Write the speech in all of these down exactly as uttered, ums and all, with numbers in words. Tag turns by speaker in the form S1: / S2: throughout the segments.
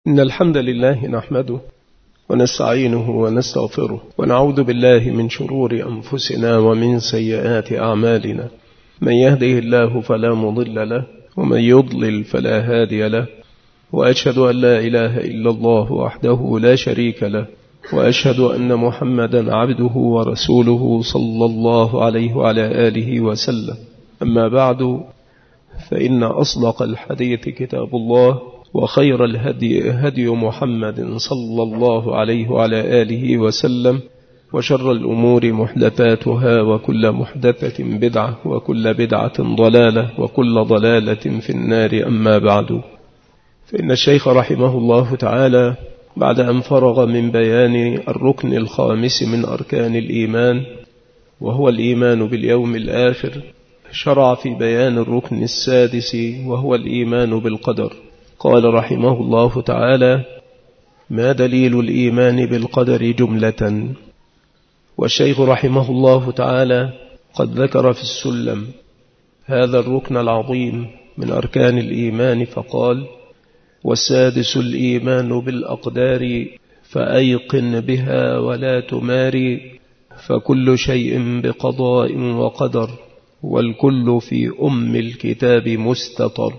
S1: إن الحمد لله نحمده ونستعينه ونستغفره ونعوذ بالله من شرور أنفسنا ومن سيئات أعمالنا. من يهده الله فلا مضل له ومن يضلل فلا هادي له، وأشهد أن لا إله إلا الله وحده لا شريك له، وأشهد أن محمدا عبده ورسوله صلى الله عليه وعلى آله وسلم. أما بعد، فإن أصدق الحديث كتاب الله، وخير الهدي هدي محمد صلى الله عليه وعلى آله وسلم، وشر الأمور محدثاتها، وكل محدثة بدعة، وكل بدعة ضلالة، وكل ضلالة في النار. أما بعد، فإن الشيخ رحمه الله تعالى بعد أن فرغ من بيان الركن الخامس من أركان الإيمان، وهو الإيمان باليوم الآخر، شرع في بيان الركن السادس، وهو الإيمان بالقدر. قال رحمه الله تعالى: ما دليل الإيمان بالقدر جملة؟ والشيخ رحمه الله تعالى قد ذكر في السلم هذا الركن العظيم من أركان الإيمان، فقال: والسادس الإيمان بالأقدار، فأيقن بها ولا تماري، فكل شيء بقضاء وقدر، والكل في أم الكتاب مستطر.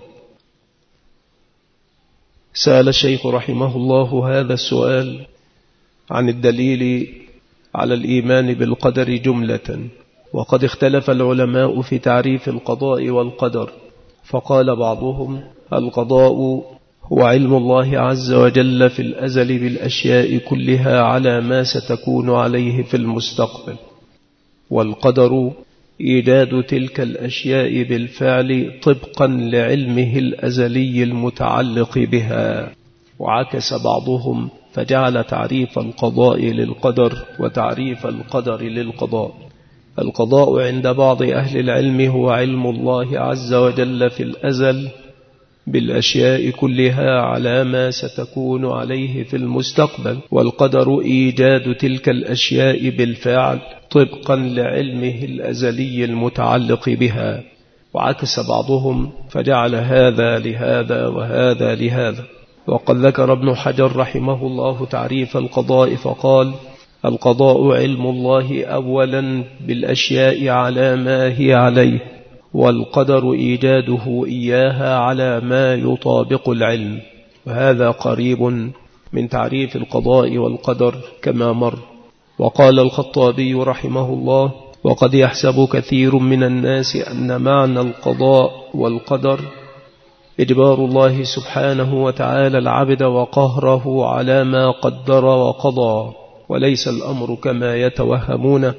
S1: سأل الشيخ رحمه الله هذا السؤال عن الدليل على الإيمان بالقدر جملة، وقد اختلف العلماء في تعريف القضاء والقدر، فقال بعضهم: القضاء هو علم الله عز وجل في الأزل بالأشياء كلها على ما ستكون عليه في المستقبل، والقدر إيجاد تلك الأشياء بالفعل طبقا لعلمه الأزلي المتعلق بها. وعكس بعضهم فجعل تعريف القضاء للقدر وتعريف القدر للقضاء. القضاء عند بعض أهل العلم هو علم الله عز وجل في الأزل بالأشياء كلها على ما ستكون عليه في المستقبل، والقدر إيجاد تلك الأشياء بالفعل طبقا لعلمه الأزلي المتعلق بها. وعكس بعضهم فجعل هذا لهذا وهذا لهذا. وقد ذكر ابن حجر رحمه الله تعريف القضاء فقال: القضاء علم الله أولا بالأشياء على ما هي عليه، والقدر إيجاده إياها على ما يطابق العلم. وهذا قريب من تعريف القضاء والقدر كما مر. وقال الخطابي رحمه الله: وقد يحسب كثير من الناس أن معنى القضاء والقدر إجبار الله سبحانه وتعالى العبد وقهره على ما قدر وقضى، وليس الأمر كما يتوهمون،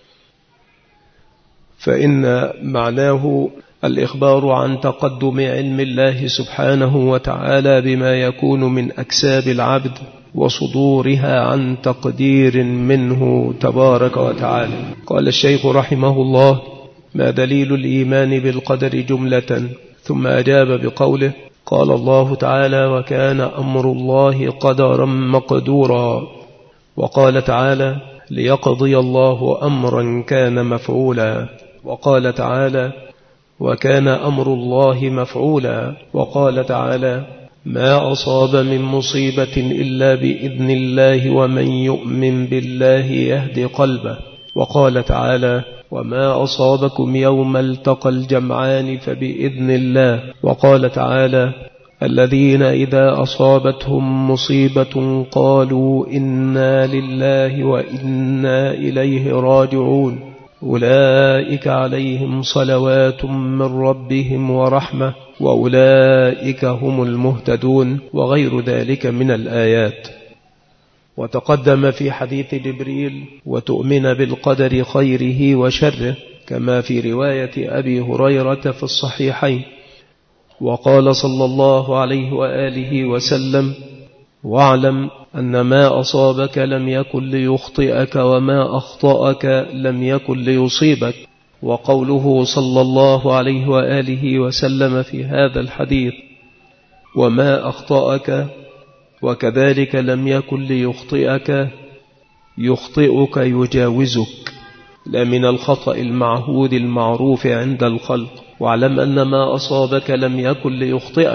S1: فإن معناه الإخبار عن تقدم علم الله سبحانه وتعالى بما يكون من أكساب العبد وصدورها عن تقدير منه تبارك وتعالى. قال الشيخ رحمه الله: ما دليل الإيمان بالقدر جملة؟ ثم أجاب بقوله: قال الله تعالى: وكان أمر الله قدرا مقدورا. وقال تعالى: ليقضي الله أمرا كان مفعولا. وقال تعالى: وكان أمر الله مفعولا. وقال تعالى: ما أصاب من مصيبة إلا بإذن الله، ومن يؤمن بالله يهد قلبه. وقال تعالى: وما أصابكم يوم التقى الجمعان فبإذن الله. وقال تعالى: الذين إذا أصابتهم مصيبة قالوا إنا لله وإنا إليه راجعون، أولئك عليهم صلوات من ربهم ورحمة، وأولئك هم المهتدون، وغير ذلك من الآيات. وتقدم في حديث جبريل: وتؤمن بالقدر خيره وشره، كما في رواية أبي هريرة في الصحيحين. وقال صلى الله عليه وآله وسلم: واعلم أن ما أصابك لم يكن ليخطئك، وما أخطأك لم يكن ليصيبك. وقوله صلى الله عليه وآله وسلم في هذا الحديث: وما أخطأك وكذلك لم يكن ليخطئك، يخطئك يجاوزك، لا من الخطأ المعهود المعروف عند الخلق. واعلم أن ما أصابك لم يكن ليخطئك،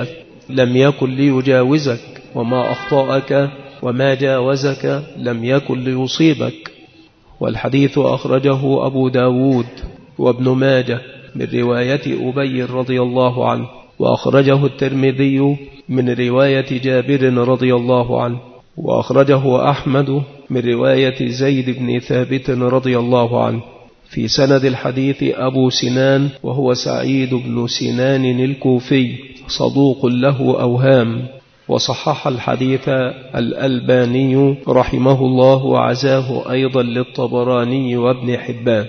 S1: لم يكن ليجاوزك، وما أخطأك وما جاوزك لم يكن ليصيبك. والحديث أخرجه أبو داود وابن ماجه من رواية أبي رضي الله عنه، وأخرجه الترمذي من رواية جابر رضي الله عنه، وأخرجه أحمد من رواية زيد بن ثابت رضي الله عنه. في سند الحديث أبو سنان وهو سعيد بن سنان الكوفي صدوق له أوهام، وصحح الحديث الألباني رحمه الله، وعزاه أيضا للطبراني وابن حبان.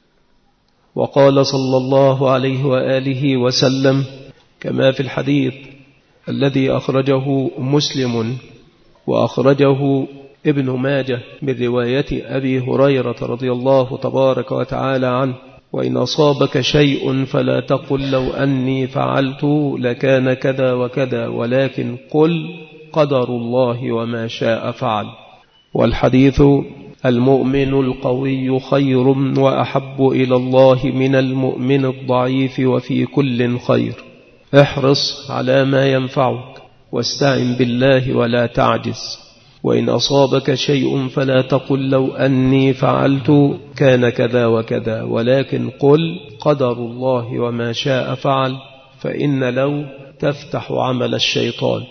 S1: وقال صلى الله عليه وآله وسلم كما في الحديث الذي أخرجه مسلم وأخرجه ابن ماجه من رواية أبي هريرة رضي الله تبارك وتعالى عنه: وإن أصابك شيء فلا تقل لو أني فعلت لكان كذا وكذا، ولكن قل قدر الله وما شاء فعل. والحديث: المؤمن القوي خير وأحب إلى الله من المؤمن الضعيف، وفي كل خير. احرص على ما ينفعك واستعن بالله ولا تعجز. وإن أصابك شيء فلا تقل لو أني فعلت كان كذا وكذا، ولكن قل قدر الله وما شاء فعل، فإن لو تفتح عمل الشيطان.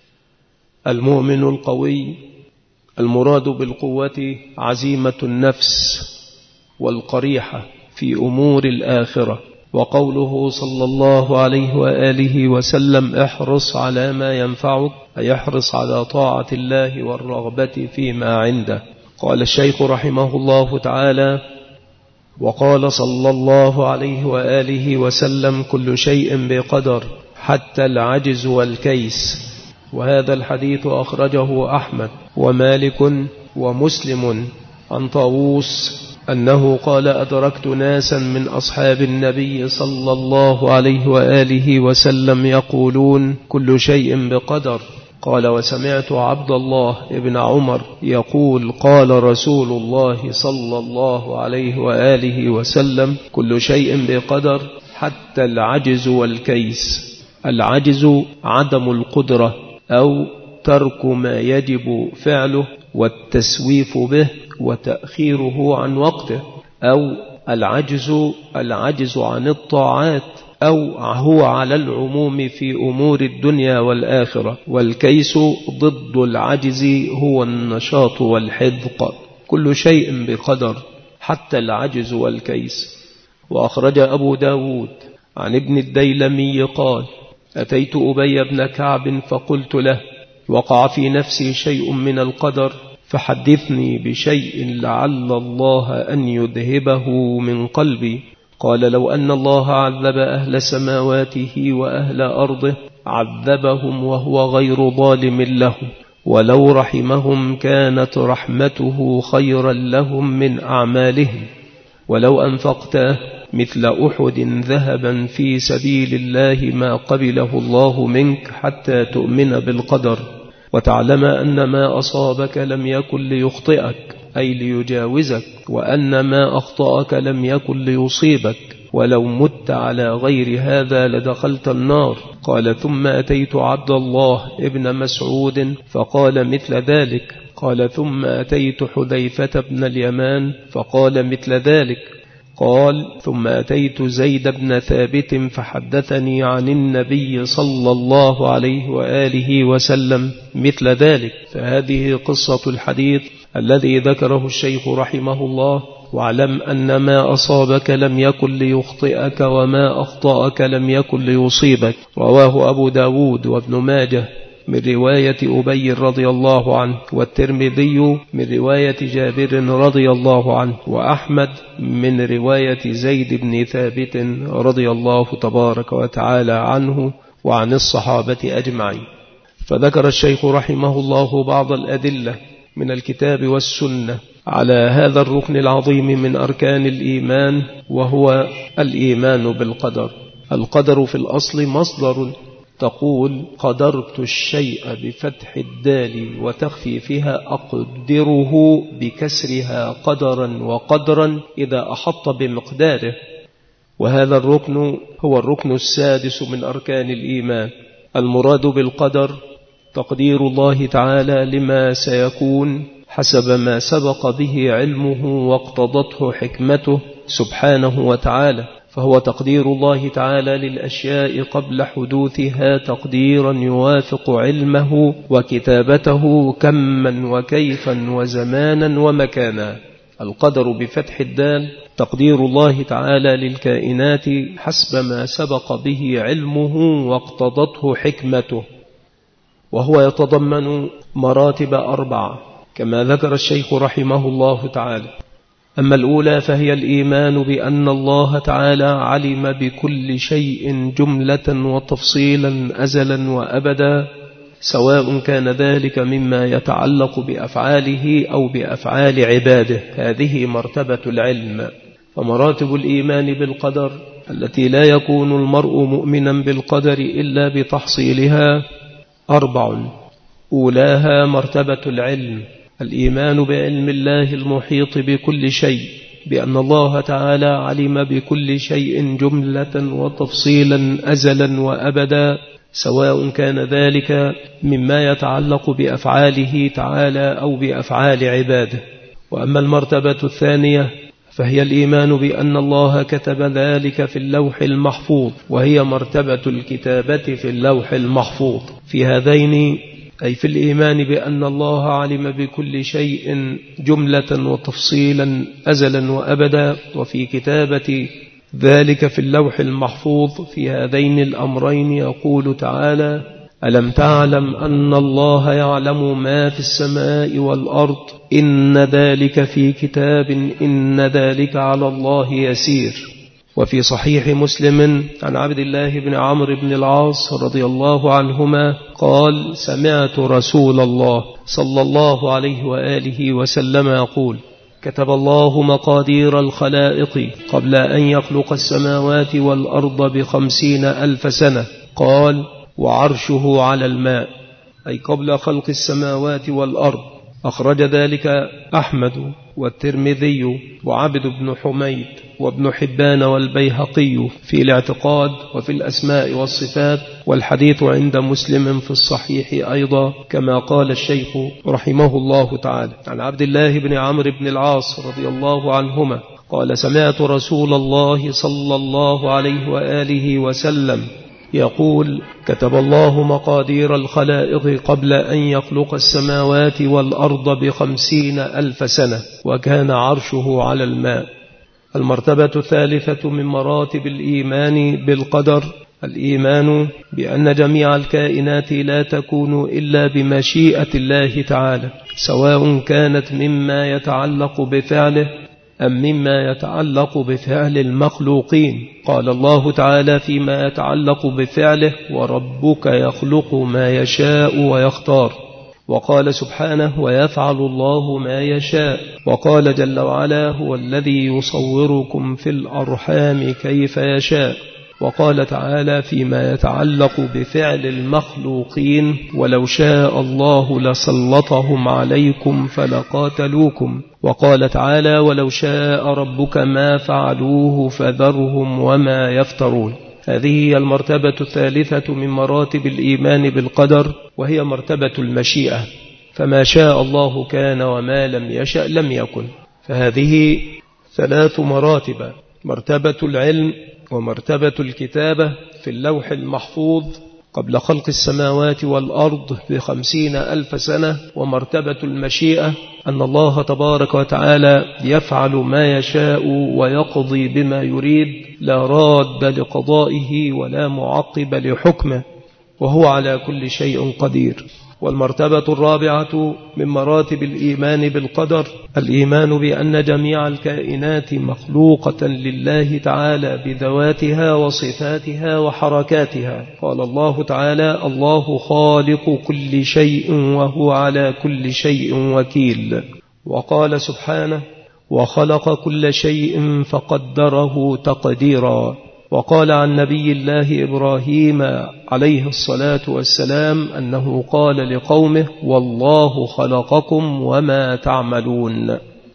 S1: المؤمن القوي المراد بالقوة عزيمة النفس والقريحة في أمور الآخرة. وقوله صلى الله عليه وآله وسلم: احرص على ما ينفعك، أي احرص على طاعة الله والرغبة فيما عنده. قال الشيخ رحمه الله تعالى: وقال صلى الله عليه وآله وسلم: كل شيء بقدر حتى العجز والكيس. وهذا الحديث أخرجه أحمد ومالك ومسلم عن طاووس أنه قال: أدركت ناسا من أصحاب النبي صلى الله عليه وآله وسلم يقولون كل شيء بقدر. قال: وسمعت عبد الله بن عمر يقول: قال رسول الله صلى الله عليه وآله وسلم: كل شيء بقدر حتى العجز والكيس. العجز عدم القدرة أو ترك ما يجب فعله والتسويف به وتأخيره عن وقته، أو العجز العجز عن الطاعات، أو هو على العموم في أمور الدنيا والآخرة. والكيس ضد العجز هو النشاط والحذق. كل شيء بقدر حتى العجز والكيس. وأخرج أبو داود عن ابن الديلمي قال: أتيت أبي بن كعب فقلت له: وقع في نفسي شيء من القدر، فحدثني بشيء لعل الله أن يذهبه من قلبي. قال: لو أن الله عذب أهل سماواته وأهل أرضه عذبهم وهو غير ظالم لهم، ولو رحمهم كانت رحمته خيرا لهم من أعمالهم. ولو أنفقت مثل أحد ذهبا في سبيل الله ما قبله الله منك حتى تؤمن بالقدر، وتعلم أن ما أصابك لم يكن ليخطئك أي ليجاوزك، وأن ما أخطأك لم يكن ليصيبك، ولو مت على غير هذا لدخلت النار. قال: ثم أتيت عبد الله ابن مسعود فقال مثل ذلك. قال: ثم أتيت حذيفة بن اليمان فقال مثل ذلك. قال: ثم أتيت زيد بن ثابت فحدثني عن النبي صلى الله عليه وآله وسلم مثل ذلك. فهذه قصة الحديث الذي ذكره الشيخ رحمه الله. واعلم أن ما أصابك لم يكن ليخطئك، وما أخطأك لم يكن ليصيبك. رواه أبو داود وابن ماجه من رواية أبي رضي الله عنه، والترمذي من رواية جابر رضي الله عنه، وأحمد من رواية زيد بن ثابت رضي الله تبارك وتعالى عنه وعن الصحابة أجمعين. فذكر الشيخ رحمه الله بعض الأدلة من الكتاب والسنة على هذا الركن العظيم من أركان الإيمان، وهو الإيمان بالقدر. القدر في الأصل مصدر، تقول قدرت الشيء بفتح الدال وتخفيفها، أقدره بكسرها قدرا وقدرا إذا أحط بمقداره. وهذا الركن هو الركن السادس من أركان الإيمان. المراد بالقدر تقدير الله تعالى لما سيكون حسب ما سبق به علمه واقتضته حكمته سبحانه وتعالى، فهو تقدير الله تعالى للأشياء قبل حدوثها تقديرا يوافق علمه وكتابته كما وكيفا وزمانا ومكانا. القدر بفتح الدال تقدير الله تعالى للكائنات حسب ما سبق به علمه واقتضته حكمته، وهو يتضمن مراتب أربعة كما ذكر الشيخ رحمه الله تعالى. أما الأولى فهي الإيمان بأن الله تعالى علم بكل شيء جملة وتفصيلا أزلا وأبدا، سواء كان ذلك مما يتعلق بأفعاله أو بأفعال عباده. هذه مرتبة العلم. فمراتب الإيمان بالقدر التي لا يكون المرء مؤمنا بالقدر إلا بتحصيلها أربع. أولاها مرتبة العلم، الإيمان بعلم الله المحيط بكل شيء، بأن الله تعالى علم بكل شيء جملة وتفصيلا أزلا وأبدا، سواء كان ذلك مما يتعلق بأفعاله تعالى أو بأفعال عباده. وأما المرتبة الثانية فهي الإيمان بأن الله كتب ذلك في اللوح المحفوظ، وهي مرتبة الكتابة في اللوح المحفوظ. في هذين أي في الإيمان بأن الله علم بكل شيء جملة وتفصيلا أزلا وأبدا، وفي كتابة ذلك في اللوح المحفوظ، في هذين الأمرين يقول تعالى: ألم تعلم أن الله يعلم ما في السماء والأرض إن ذلك في كتاب إن ذلك على الله يسير. وفي صحيح مسلم عن عبد الله بن عمرو بن العاص رضي الله عنهما قال: سمعت رسول الله صلى الله عليه وآله وسلم يقول: كتب الله مقادير الخلائق قبل أن يخلق السماوات والأرض بخمسين ألف سنة. قال: وعرشه على الماء، أي قبل خلق السماوات والأرض. أخرج ذلك أحمد والترمذي وعبد بن حميد وابن حبان والبيهقي في الاعتقاد وفي الأسماء والصفات، والحديث عند مسلم في الصحيح أيضا، كما قال الشيخ رحمه الله تعالى. عن عبد الله بن عمرو بن العاص رضي الله عنهما قال: سمعت رسول الله صلى الله عليه وآله وسلم يقول: كتب الله مقادير الخلائق قبل أن يخلق السماوات والأرض بخمسين ألف سنة، وكان عرشه على الماء. المرتبة الثالثة من مراتب الإيمان بالقدر الإيمان بأن جميع الكائنات لا تكون إلا بمشيئة الله تعالى، سواء كانت مما يتعلق بفعله أم مما يتعلق بفعل المخلوقين. قال الله تعالى فيما يتعلق بفعله: وربك يخلق ما يشاء ويختار. وقال سبحانه: ويفعل الله ما يشاء. وقال جل وعلا: هو الذي يصوركم في الأرحام كيف يشاء. وقال تعالى فيما يتعلق بفعل المخلوقين: ولو شاء الله لسلطهم عليكم فلقاتلوكم. وقال تعالى: ولو شاء ربك ما فعلوه فذرهم وما يفترون. هذه هي المرتبة الثالثة من مراتب الإيمان بالقدر، وهي مرتبة المشيئة، فما شاء الله كان وما لم يشأ لم يكن. فهذه ثلاث مراتب: مرتبة العلم، ومرتبة الكتابة في اللوح المحفوظ قبل خلق السماوات والأرض بخمسين ألف سنة، ومرتبة المشيئة أن الله تبارك وتعالى يفعل ما يشاء ويقضي بما يريد، لا راد لقضائه ولا معقب لحكمه، وهو على كل شيء قدير. والمرتبة الرابعة من مراتب الإيمان بالقدر الإيمان بأن جميع الكائنات مخلوقة لله تعالى بذواتها وصفاتها وحركاتها. قال الله تعالى: الله خالق كل شيء وهو على كل شيء وكيل. وقال سبحانه: وخلق كل شيء فقدره تقديرا. وقال عن نبي الله إبراهيم عليه الصلاة والسلام أنه قال لقومه: والله خلقكم وما تعملون.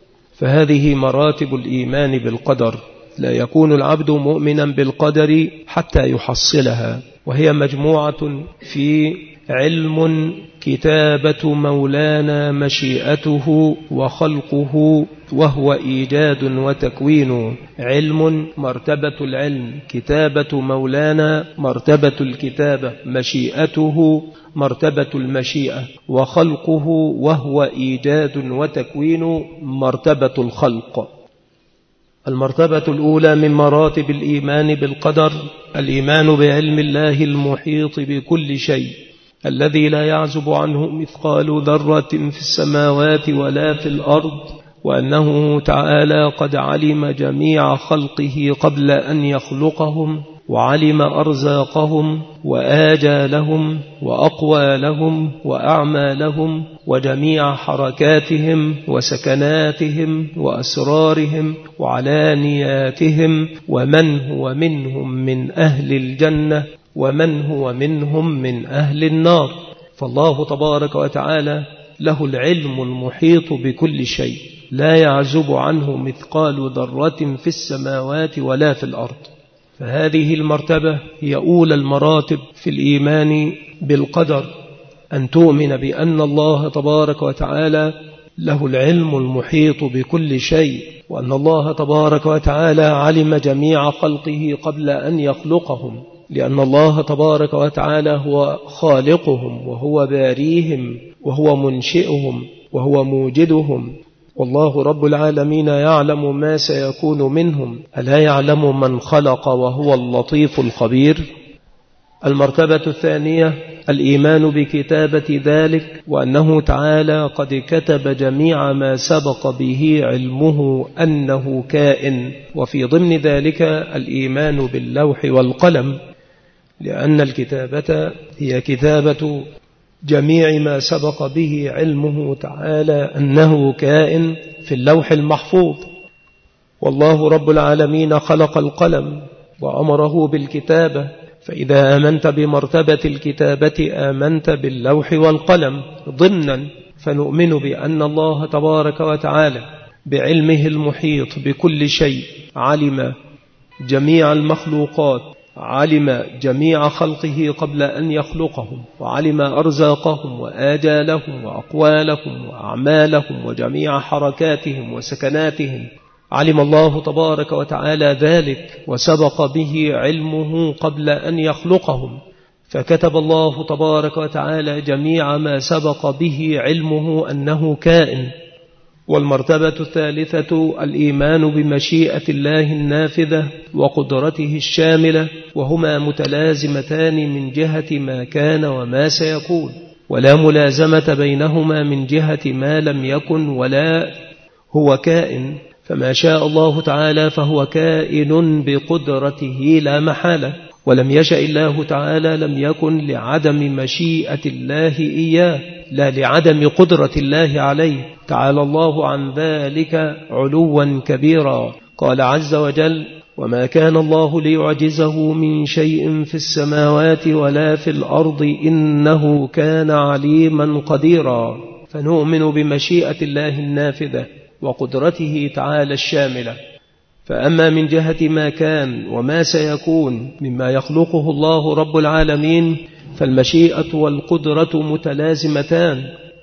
S1: فهذه مراتب الإيمان بالقدر، لا يكون العبد مؤمنا بالقدر حتى يحصلها، وهي مجموعة في علم كتابة مولانا مشيئته وخلقه وهو إيجاد وتكوين. علم مرتبة العلم، كتابة مولانا مرتبة الكتابة، مشيئته مرتبة المشيئة، وخلقه وهو إيجاد وتكوين مرتبة الخلق. المرتبة الأولى من مراتب الإيمان بالقدر الإيمان بعلم الله المحيط بكل شيء الذي لا يعزب عنه مثقال ذرة في السماوات ولا في الأرض، وأنه تعالى قد علم جميع خلقه قبل أن يخلقهم، وعلم أرزاقهم وآجالهم وأقوالهم وأعمالهم وجميع حركاتهم وسكناتهم وأسرارهم وعلانياتهم، ومن هو منهم من أهل الجنة ومن هو منهم من أهل النار. فالله تبارك وتعالى له العلم المحيط بكل شيء، لا يعزب عنه مثقال ذرة في السماوات ولا في الأرض. فهذه المرتبة هي أولى المراتب في الإيمان بالقدر، أن تؤمن بأن الله تبارك وتعالى له العلم المحيط بكل شيء، وأن الله تبارك وتعالى علم جميع خلقه قبل أن يخلقهم، لأن الله تبارك وتعالى هو خالقهم وهو باريهم وهو منشئهم وهو موجدهم. والله رب العالمين يعلم ما سيكون منهم، ألا يعلم من خلق وهو اللطيف الخبير. المرتبة الثانية الإيمان بكتابة ذلك، وأنه تعالى قد كتب جميع ما سبق به علمه أنه كائن، وفي ضمن ذلك الإيمان باللوح والقلم، لأن الكتابة هي كتابة جميع ما سبق به علمه تعالى أنه كائن في اللوح المحفوظ. والله رب العالمين خلق القلم وأمره بالكتابة، فإذا آمنت بمرتبة الكتابة آمنت باللوح والقلم ضمنا. فنؤمن بأن الله تبارك وتعالى بعلمه المحيط بكل شيء علم جميع المخلوقات، علم جميع خلقه قبل أن يخلقهم، وعلم أرزاقهم وآجالهم وأقوالهم وأعمالهم وجميع حركاتهم وسكناتهم. علم الله تبارك وتعالى ذلك وسبق به علمه قبل أن يخلقهم، فكتب الله تبارك وتعالى جميع ما سبق به علمه أنه كائن. والمرتبة الثالثة الإيمان بمشيئة الله النافذة وقدرته الشاملة، وهما متلازمتان من جهة ما كان وما سيكون، ولا ملازمة بينهما من جهة ما لم يكن ولا هو كائن. فما شاء الله تعالى فهو كائن بقدرته لا محالة، ولم يشأ الله تعالى لم يكن لعدم مشيئة الله إياه، لا لعدم قدرة الله عليه، تعالى الله عن ذلك علوا كبيرا. قال عز وجل: وما كان الله ليعجزه من شيء في السماوات ولا في الأرض إنه كان عليما قديرا. فنؤمن بمشيئة الله النافذة وقدرته تعالى الشاملة. فأما من جهة ما كان وما سيكون مما يخلقه الله رب العالمين فالمشيئة والقدرة متلازمتان،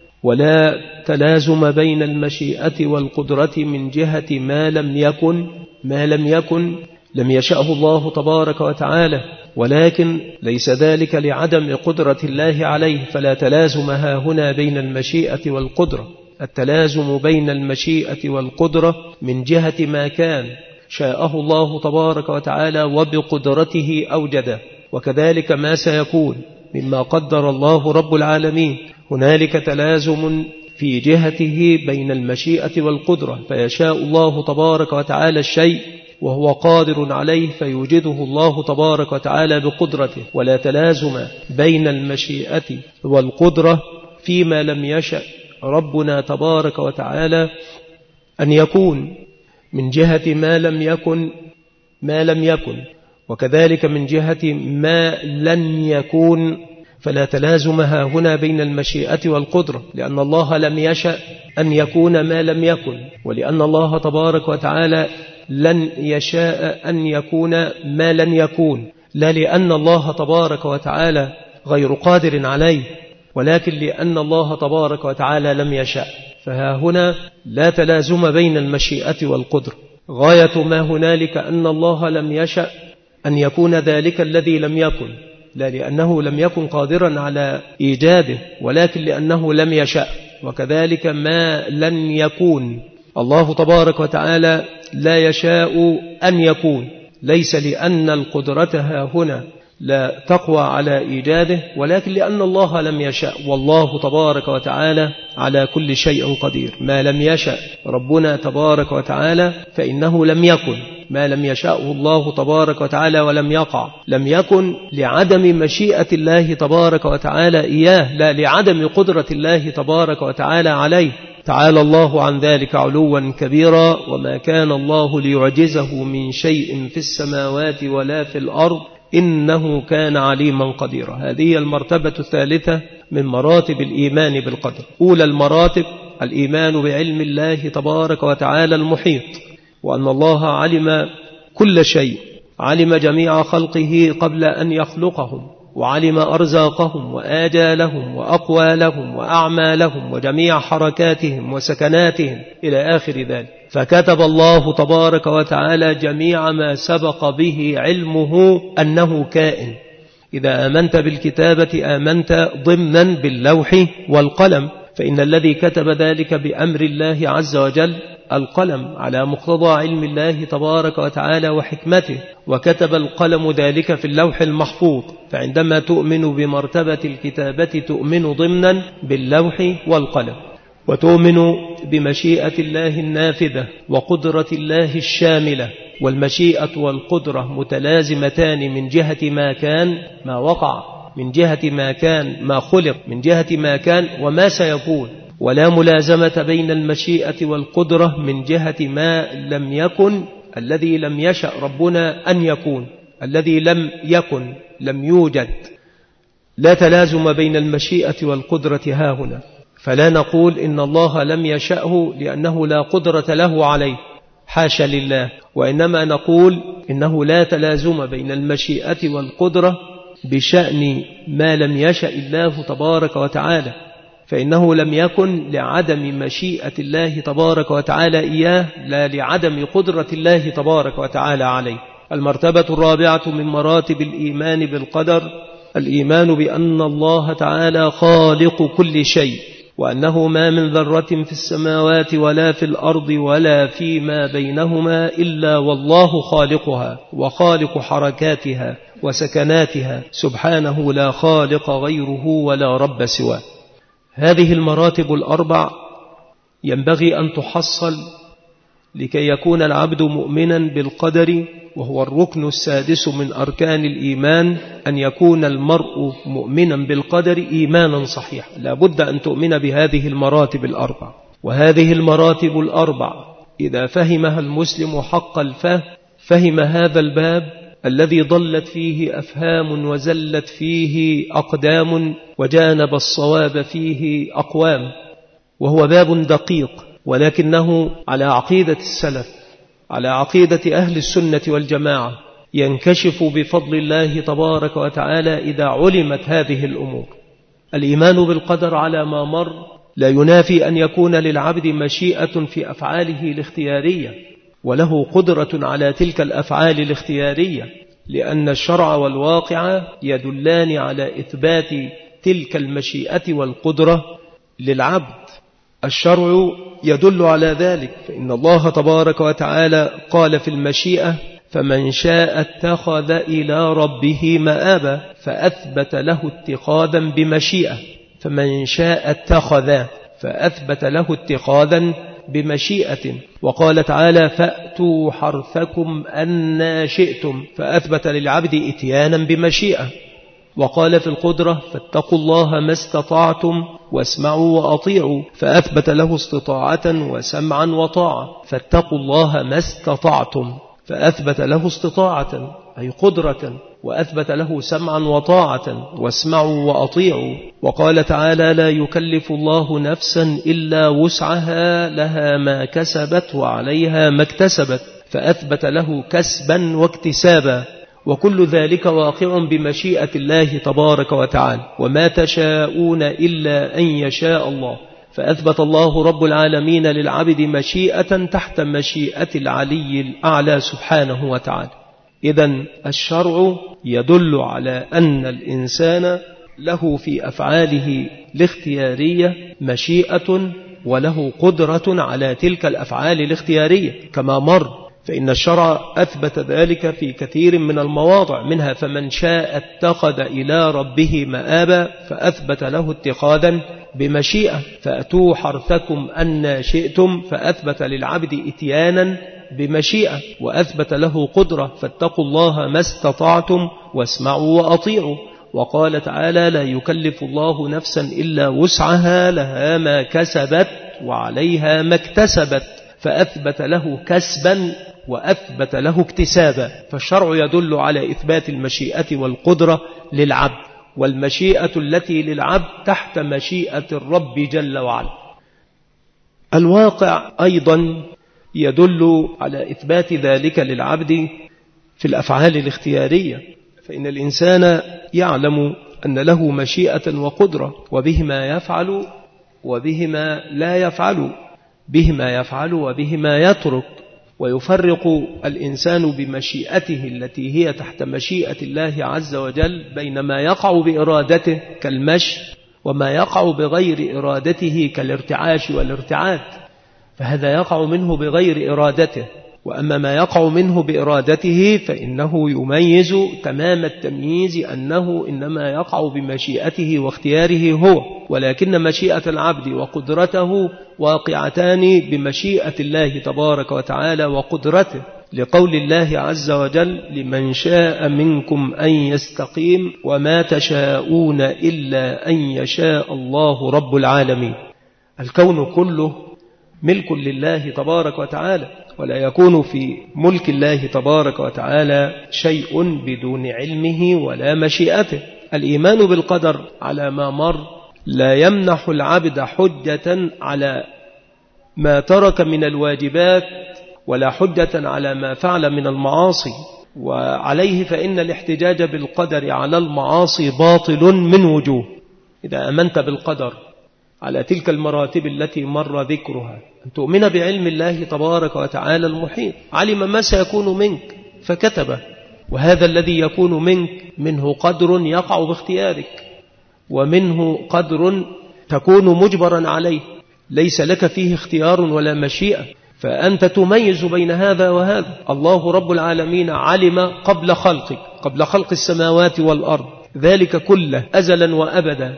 S1: ولا تلازم بين المشيئة والقدرة من جهة ما لم يكن ما لم يكن لم يشأه الله تبارك وتعالى، ولكن ليس ذلك لعدم قدرة الله عليه، فلا تلازم ها هنا بين المشيئة والقدرة. التلازم بين المشيئة والقدرة من جهة ما كان شاءه الله تبارك وتعالى وبقدرته أوجده، وكذلك ما سيكون مما قدر الله رب العالمين هنالك تلازم في جهته بين المشيئة والقدرة، فيشاء الله تبارك وتعالى الشيء وهو قادر عليه فيوجده الله تبارك وتعالى بقدرته، ولا تلازم بين المشيئة والقدرة فيما لم يشأ ربنا تبارك وتعالى أن يكون، من جهة ما لم يكن ما لم يكن وكذلك من جهة ما لن يكون، فلا تلازم ها هنا بين المشيئة والقدرة، لأن الله لم يشأ أن يكون ما لم يكن، ولأن الله تبارك وتعالى لن يشاء أن يكون ما لن يكون، لا لأن الله تبارك وتعالى غير قادر عليه، ولكن لأن الله تبارك وتعالى لم يشاء. فها هنا لا تلازم بين المشيئة والقدرة، غاية ما هنالك أن الله لم يشأ أن يكون ذلك الذي لم يكن، لا لأنه لم يكن قادرا على إيجاده، ولكن لأنه لم يشأ. وكذلك ما لن يكون، الله تبارك وتعالى لا يشاء أن يكون، ليس لأن القدرة هنا لا تقوى على إيجاده، ولكن لأن الله لم يشأ، والله تبارك وتعالى على كل شيء قدير. ما لم يشأ ربنا تبارك وتعالى فإنه لم يكن، ما لم يشأه الله تبارك وتعالى ولم يقع، لم يكن لعدم مشيئة الله تبارك وتعالى إياه، لا لعدم قدرة الله تبارك وتعالى عليه. تعالى الله عن ذلك علوا كبيرا. وما كان الله ليعجزه من شيء في السماوات ولا في الأرض إنه كان عليما قديرا. هذه المرتبة الثالثة من مراتب الإيمان بالقدر. أولى المراتب الإيمان بعلم الله تبارك وتعالى المحيط، وأن الله علم كل شيء، علم جميع خلقه قبل أن يخلقهم، وعلم أرزاقهم وآجالهم وأقوالهم وأعمالهم وجميع حركاتهم وسكناتهم إلى آخر ذلك. فكتب الله تبارك وتعالى جميع ما سبق به علمه أنه كائن. إذا آمنت بالكتابة آمنت ضمنا باللوح والقلم، فإن الذي كتب ذلك بأمر الله عز وجل القلم على مقتضى علم الله تبارك وتعالى وحكمته، وكتب القلم ذلك في اللوح المحفوظ. فعندما تؤمن بمرتبة الكتابة تؤمن ضمنا باللوح والقلم، وتؤمن بمشيئة الله النافذة وقدرة الله الشاملة. والمشيئة والقدرة متلازمتان من جهة ما كان ما وقع، من جهة ما كان ما خلق، من جهة ما كان وما سيكون، ولا ملازمة بين المشيئة والقدرة من جهة ما لم يكن، الذي لم يشأ ربنا أن يكون، الذي لم يكن لم يوجد. لا تلازم بين المشيئة والقدرة ها هنا، فلا نقول إن الله لم يشأه لأنه لا قدرة له عليه، حاشا لله، وإنما نقول إنه لا تلازم بين المشيئة والقدرة بشأن ما لم يشأ الله تبارك وتعالى، فإنه لم يكن لعدم مشيئة الله تبارك وتعالى إياه، لا لعدم قدرة الله تبارك وتعالى عليه. المرتبة الرابعة من مراتب الإيمان بالقدر الإيمان بأن الله تعالى خالق كل شيء، وأنه ما من ذرة في السماوات ولا في الأرض ولا فيما بينهما إلا والله خالقها وخالق حركاتها وسكناتها سبحانه، لا خالق غيره ولا رب سواه. هذه المراتب الأربع ينبغي أن تحصل لكي يكون العبد مؤمنا بالقدر، وهو الركن السادس من أركان الإيمان، أن يكون المرء مؤمنا بالقدر إيمانا صحيحا. لا بد أن تؤمن بهذه المراتب الأربع. وهذه المراتب الأربع إذا فهمها المسلم حق الفهم فهم هذا الباب الذي ضلت فيه أفهام وزلت فيه أقدام وجانب الصواب فيه أقوام، وهو باب دقيق، ولكنه على عقيدة السلف، على عقيدة أهل السنة والجماعة، ينكشف بفضل الله تبارك وتعالى إذا علمت هذه الأمور. الإيمان بالقدر على ما مر لا ينافي أن يكون للعبد مشيئة في أفعاله الاختيارية، وله قدرة على تلك الأفعال الاختيارية، لأن الشرع والواقع يدلان على إثبات تلك المشيئة والقدرة للعبد. الشرع يدل على ذلك، فإن الله تبارك وتعالى قال في المشيئة: فمن شاء اتخذ إلى ربه مآبا، فأثبت له اتخاذا بمشيئة. فمن شاء اتخذ، فأثبت له اتخاذا بمشيئة. وقال تعالى: فأتوا حرثكم أن شئتم، فأثبت للعبد إتيانا بمشيئة. وقال في القدرة: فاتقوا الله ما استطعتم واسمعوا وأطيعوا، فأثبت له استطاعة وسمعا وطاعة. فاتقوا الله ما استطعتم، فأثبت له استطاعة أي قدرة، وأثبت له سمعا وطاعة، واسمعوا وأطيعوا. وقال تعالى: لا يكلف الله نفسا إلا وسعها، لها ما كسبت وعليها ما اكتسبت، فأثبت له كسبا واكتسابا. وكل ذلك واقع بمشيئة الله تبارك وتعالى، وما تشاءون إلا أن يشاء الله. فأثبت الله رب العالمين للعبد مشيئة تحت مشيئة العلي الأعلى سبحانه وتعالى. إذن الشرع يدل على أن الإنسان له في أفعاله الاختيارية مشيئة وله قدرة على تلك الأفعال الاختيارية كما مر، فإن الشرع أثبت ذلك في كثير من المواضع، منها فمن شاء اتخذ إلى ربه مآبا، فأثبت له اتخاذا بمشيئة. فأتوا حرثكم أن شئتم، فأثبت للعبد إتيانا بمشيئة، وأثبت له قدرة، فاتقوا الله ما استطعتم واسمعوا وأطيعوا. وقال تعالى لا يكلف الله نفسا إلا وسعها، لها ما كسبت وعليها ما اكتسبت، فأثبت له كسبا وأثبت له اكتسابا. فالشرع يدل على إثبات المشيئة والقدرة للعبد، والمشيئة التي للعبد تحت مشيئة الرب جل وعلا. الواقع أيضا يدل على إثبات ذلك للعبد في الأفعال الاختيارية، فإن الإنسان يعلم أن له مشيئة وقدرة، وبهما يفعل وبهما لا يفعل، بهما يفعل وبهما يترك. ويفرق الإنسان بمشيئته التي هي تحت مشيئة الله عز وجل بين ما يقع بإرادته كالمشي وما يقع بغير إرادته كالارتعاش والارتعاد، فهذا يقع منه بغير إرادته. وأما ما يقع منه بإرادته فإنه يميز تمام التمييز أنه إنما يقع بمشيئته واختياره هو، ولكن مشيئة العبد وقدرته واقعتان بمشيئة الله تبارك وتعالى وقدرته، لقول الله عز وجل لمن شاء منكم أن يستقيم وما تشاءون إلا أن يشاء الله رب العالمين. الكون كله ملك لله تبارك وتعالى، ولا يكون في ملك الله تبارك وتعالى شيء بدون علمه ولا مشيئته. الإيمان بالقدر على ما مر لا يمنح العبد حجة على ما ترك من الواجبات ولا حجة على ما فعل من المعاصي، وعليه فإن الاحتجاج بالقدر على المعاصي باطل من وجوه. إذا أمنت بالقدر على تلك المراتب التي مر ذكرها، أن تؤمن بعلم الله تبارك وتعالى المحيط، علم ما سيكون منك فكتبه، وهذا الذي يكون منك منه قدر يقع باختيارك، ومنه قدر تكون مجبرا عليه ليس لك فيه اختيار ولا مشيئة، فأنت تميز بين هذا وهذا. الله رب العالمين علم قبل خلقك، قبل خلق السماوات والأرض، ذلك كله أزلا وأبدا،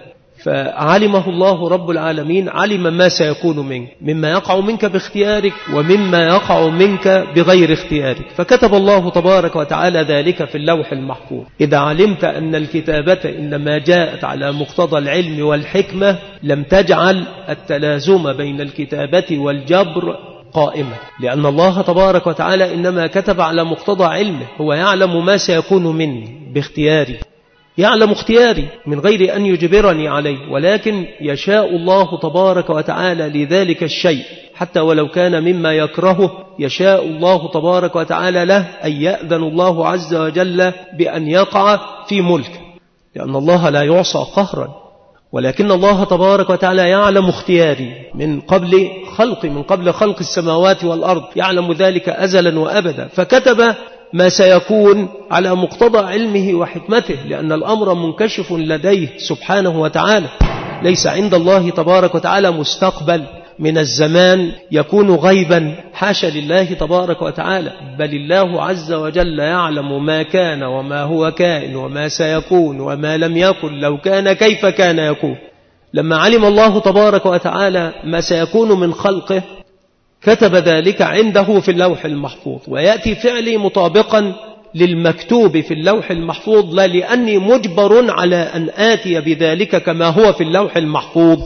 S1: فعلمه الله رب العالمين، علم ما سيكون منك مما يقع منك باختيارك ومما يقع منك بغير اختيارك، فكتب الله تبارك وتعالى ذلك في اللوح المحفوظ. إذا علمت أن الكتابة إنما جاءت على مقتضى العلم والحكمة لم تجعل التلازم بين الكتابة والجبر قائمة، لأن الله تبارك وتعالى إنما كتب على مقتضى علمه، هو يعلم ما سيكون مني باختياري، يعلم اختياري من غير أن يجبرني عليه، ولكن يشاء الله تبارك وتعالى لذلك الشيء حتى ولو كان مما يكرهه، يشاء الله تبارك وتعالى له أن يأذن الله عز وجل بأن يقع في ملكه، لأن الله لا يعصى قهرا، ولكن الله تبارك وتعالى يعلم اختياري من قبل خلق من قبل خلق السماوات والأرض، يعلم ذلك أزلا وأبدا، فكتب ما سيكون على مقتضى علمه وحكمته، لأن الأمر منكشف لديه سبحانه وتعالى، ليس عند الله تبارك وتعالى مستقبل من الزمان يكون غيبا، حاشا لله تبارك وتعالى، بل الله عز وجل يعلم ما كان وما هو كائن وما سيكون وما لم يكن، لو كان كيف كان يكون. لما علم الله تبارك وتعالى ما سيكون من خلقه كتب ذلك عنده في اللوح المحفوظ، ويأتي فعلي مطابقا للمكتوب في اللوح المحفوظ، لا لأني مجبر على أن آتي بذلك كما هو في اللوح المحفوظ،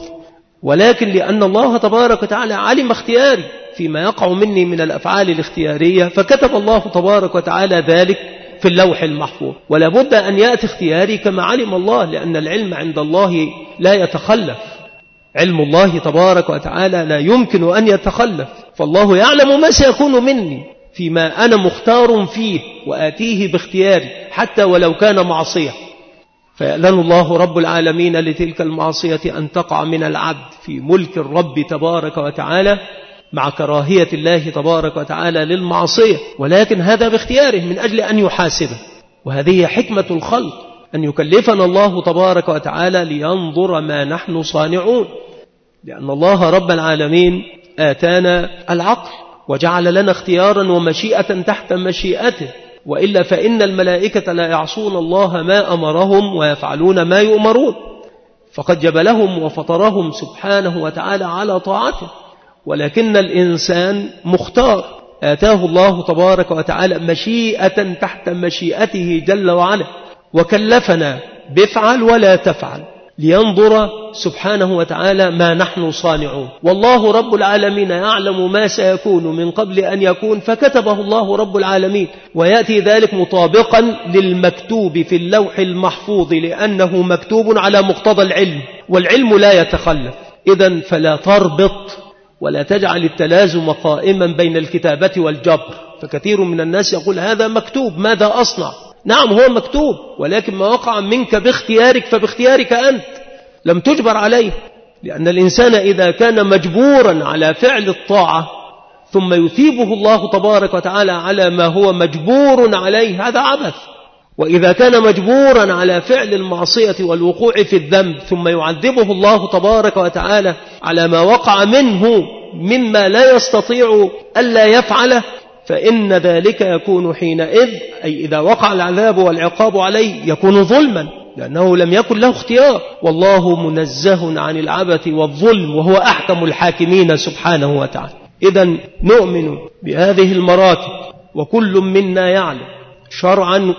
S1: ولكن لأن الله تبارك وتعالى علم اختياري فيما يقع مني من الأفعال الاختيارية، فكتب الله تبارك وتعالى ذلك في اللوح المحفوظ. ولا بد أن يأتي اختياري كما علم الله، لأن العلم عند الله لا يتخلف، علم الله تبارك وتعالى لا يمكن أن يتخلف، فالله يعلم ما سيكون مني فيما أنا مختار فيه وآتيه باختياري، حتى ولو كان معصية، فيأذن الله رب العالمين لتلك المعصية أن تقع من العبد في ملك الرب تبارك وتعالى مع كراهية الله تبارك وتعالى للمعصية، ولكن هذا باختياره من أجل أن يحاسبه. وهذه حكمة الخلق، أن يكلفنا الله تبارك وتعالى لينظر ما نحن صانعون، لأن الله رب العالمين آتانا العقل وجعل لنا اختيارا ومشيئة تحت مشيئته، وإلا فإن الملائكة لا يعصون الله ما أمرهم ويفعلون ما يؤمرون، فقد جبلهم وفطرهم سبحانه وتعالى على طاعته، ولكن الإنسان مختار، آتاه الله تبارك وتعالى مشيئة تحت مشيئته جل وعلا، وكلفنا بفعل ولا تفعل لينظر سبحانه وتعالى ما نحن صانعون. والله رب العالمين يعلم ما سيكون من قبل أن يكون، فكتبه الله رب العالمين، ويأتي ذلك مطابقا للمكتوب في اللوح المحفوظ، لأنه مكتوب على مقتضى العلم، والعلم لا يتخلف. إذن فلا تربط ولا تجعل التلازم قائما بين الكتابة والجبر، فكثير من الناس يقول هذا مكتوب ماذا أصنع؟ نعم هو مكتوب، ولكن ما وقع منك باختيارك فباختيارك أنت، لم تجبر عليه، لأن الإنسان إذا كان مجبورا على فعل الطاعة ثم يثيبه الله تبارك وتعالى على ما هو مجبور عليه هذا عبث، وإذا كان مجبورا على فعل المعصية والوقوع في الذنب ثم يعذبه الله تبارك وتعالى على ما وقع منه مما لا يستطيع ألا يفعله، فإن ذلك يكون حينئذ، أي إذا وقع العذاب والعقاب عليه، يكون ظلما، لأنه لم يكن له اختيار، والله منزه عن العبث والظلم وهو أحكم الحاكمين سبحانه وتعالى. إذن نؤمن بهذه المراتب، وكل منا يعلم شرعا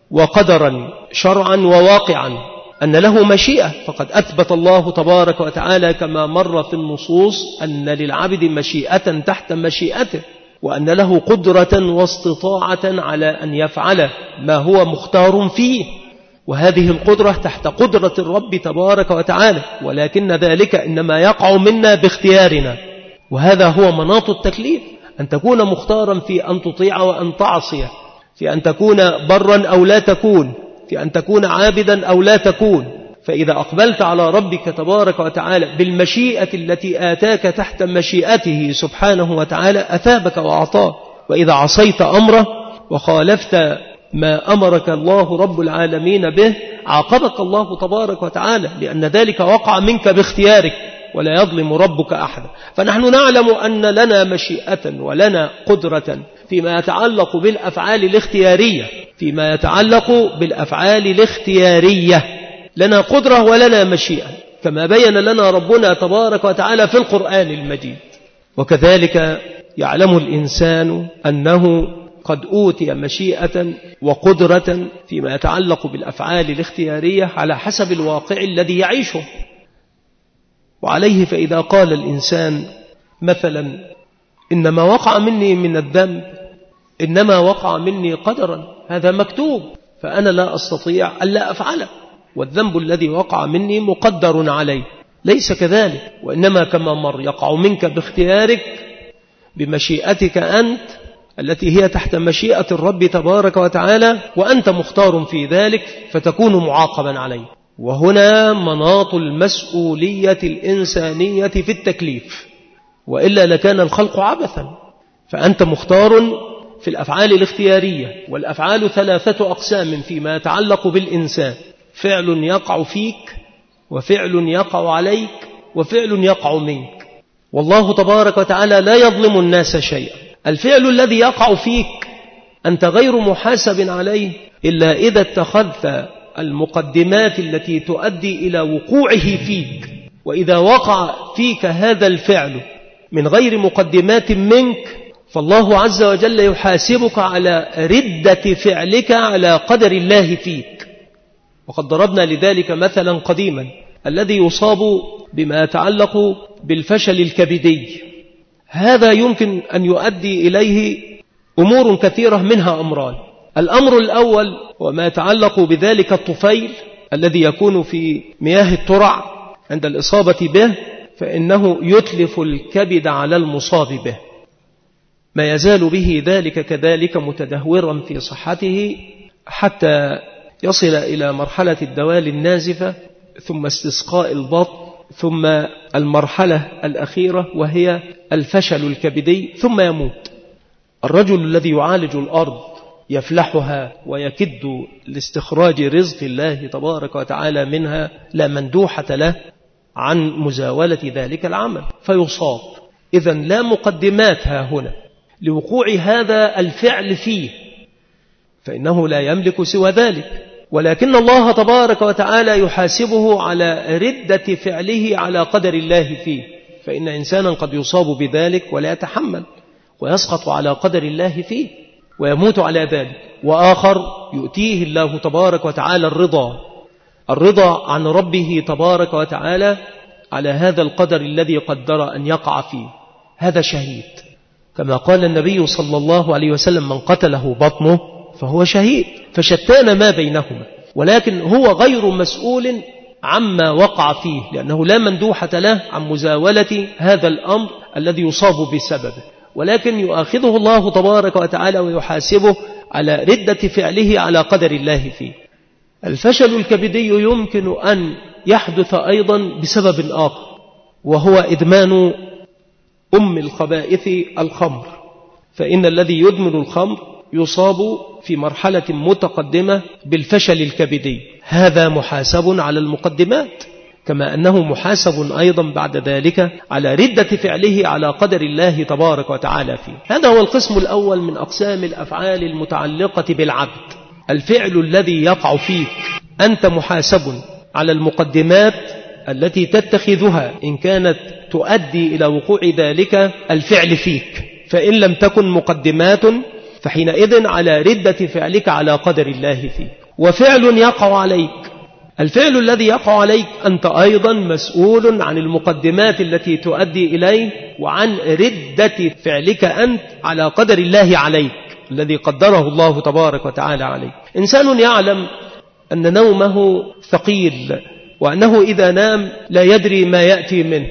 S1: وقدرا، شرعا وواقعا، أن له مشيئة، فقد أثبت الله تبارك وتعالى كما مر في النصوص أن للعبد مشيئة تحت مشيئته، وأن له قدرة واستطاعة على أن يفعل ما هو مختار فيه، وهذه القدرة تحت قدرة الرب تبارك وتعالى، ولكن ذلك إنما يقع منا باختيارنا، وهذا هو مناط التكليف، أن تكون مختارا في أن تطيع وأن تعصي، في أن تكون برا أو لا تكون، في أن تكون عابدا أو لا تكون. فإذا أقبلت على ربك تبارك وتعالى بالمشيئة التي آتاك تحت مشيئته سبحانه وتعالى أثابك وأعطاك، وإذا عصيت أمره وخالفت ما أمرك الله رب العالمين به عاقبك الله تبارك وتعالى، لأن ذلك وقع منك باختيارك، ولا يظلم ربك أحدا. فنحن نعلم أن لنا مشيئة ولنا قدرة فيما يتعلق بالأفعال الاختيارية، فيما يتعلق بالأفعال الاختيارية لنا قدرة ولنا مشيئة، كما بين لنا ربنا تبارك وتعالى في القرآن المجيد. وكذلك يعلم الإنسان أنه قد أوتي مشيئة وقدرة فيما يتعلق بالأفعال الاختيارية على حسب الواقع الذي يعيشه. وعليه فإذا قال الإنسان مثلا إنما وقع مني من الذنب إنما وقع مني قدرا، هذا مكتوب فأنا لا أستطيع ألا أفعله، والذنب الذي وقع مني مقدر عليه، ليس كذلك، وإنما كما مر يقع منك باختيارك بمشيئتك أنت التي هي تحت مشيئة الرب تبارك وتعالى، وأنت مختار في ذلك فتكون معاقبا عليه. وهنا مناط المسؤولية الإنسانية في التكليف، وإلا لكان الخلق عبثا. فأنت مختار في الأفعال الاختيارية، والأفعال ثلاثة أقسام فيما يتعلق بالإنسان: فعل يقع فيك، وفعل يقع عليك، وفعل يقع منك. والله تبارك وتعالى لا يظلم الناس شيئا. الفعل الذي يقع فيك أنت غير محاسب عليه إلا إذا اتخذت المقدمات التي تؤدي إلى وقوعه فيك. وإذا وقع فيك هذا الفعل من غير مقدمات منك فالله عز وجل يحاسبك على ردة فعلك على قدر الله فيك. وقد ضربنا لذلك مثلا قديما: الذي يصاب بما يتعلق بالفشل الكبدي، هذا يمكن أن يؤدي إليه أمور كثيرة، منها أمران. الأمر الأول وما يتعلق بذلك الطفيل الذي يكون في مياه الترع عند الإصابة به، فإنه يتلف الكبد على المصاب به، ما يزال به ذلك كذلك متدهورا في صحته حتى يصل إلى مرحلة الدوال النازفة، ثم استسقاء البطن، ثم المرحلة الأخيرة وهي الفشل الكبدي، ثم يموت. الرجل الذي يعالج الأرض يفلحها ويكد لاستخراج رزق الله تبارك وتعالى منها لا مندوحة له عن مزاولة ذلك العمل فيصاب. إذن لا مقدمات ها هنا لوقوع هذا الفعل فيه، فإنه لا يملك سوى ذلك، ولكن الله تبارك وتعالى يحاسبه على ردة فعله على قدر الله فيه. فإن إنسانا قد يصاب بذلك ولا يتحمل ويسقط على قدر الله فيه ويموت على ذلك، وآخر يؤتيه الله تبارك وتعالى الرضا الرضا عن ربه تبارك وتعالى على هذا القدر الذي قدر أن يقع فيه. هذا شهيد، كما قال النبي صلى الله عليه وسلم: من قتله بطنه فهو شهيد. فشتان ما بينهما، ولكن هو غير مسؤول عما وقع فيه، لأنه لا مندوحة له عن مزاولة هذا الأمر الذي يصاب بسببه، ولكن يؤاخذه الله تبارك وتعالى ويحاسبه على ردة فعله على قدر الله فيه. الفشل الكبدي يمكن أن يحدث أيضا بسبب آخر، وهو إدمان أم الخبائث الخمر. فإن الذي يدمن الخمر يصاب في مرحلة متقدمة بالفشل الكبدي، هذا محاسب على المقدمات، كما أنه محاسب أيضا بعد ذلك على ردة فعله على قدر الله تبارك وتعالى فيه. هذا هو القسم الأول من أقسام الأفعال المتعلقة بالعبد. الفعل الذي يقع فيك أنت محاسب على المقدمات التي تتخذها إن كانت تؤدي إلى وقوع ذلك الفعل فيك، فإن لم تكن مقدمات فحينئذ على ردة فعلك على قدر الله فيه. وفعل يقع عليك، الفعل الذي يقع عليك أنت أيضا مسؤول عن المقدمات التي تؤدي إليه وعن ردة فعلك أنت على قدر الله عليك الذي قدره الله تبارك وتعالى عليك. إنسان يعلم أن نومه ثقيل وأنه إذا نام لا يدري ما يأتي منه،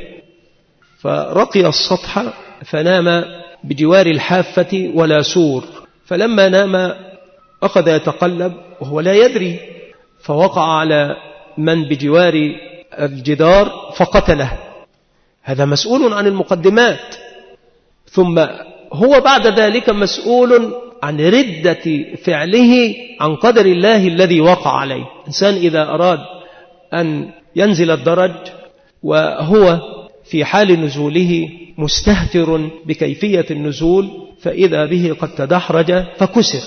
S1: فرقي السطح فنام بجوار الحافة ولا سور، فلما نام أخذ يتقلب وهو لا يدري، فوقع على من بجوار الجدار فقتله. هذا مسؤول عن المقدمات، ثم هو بعد ذلك مسؤول عن ردة فعله عن قدر الله الذي وقع عليه. إنسان إذا أراد أن ينزل الدرج وهو في حال نزوله مستهتر بكيفية النزول، فإذا به قد تدحرج فكسر،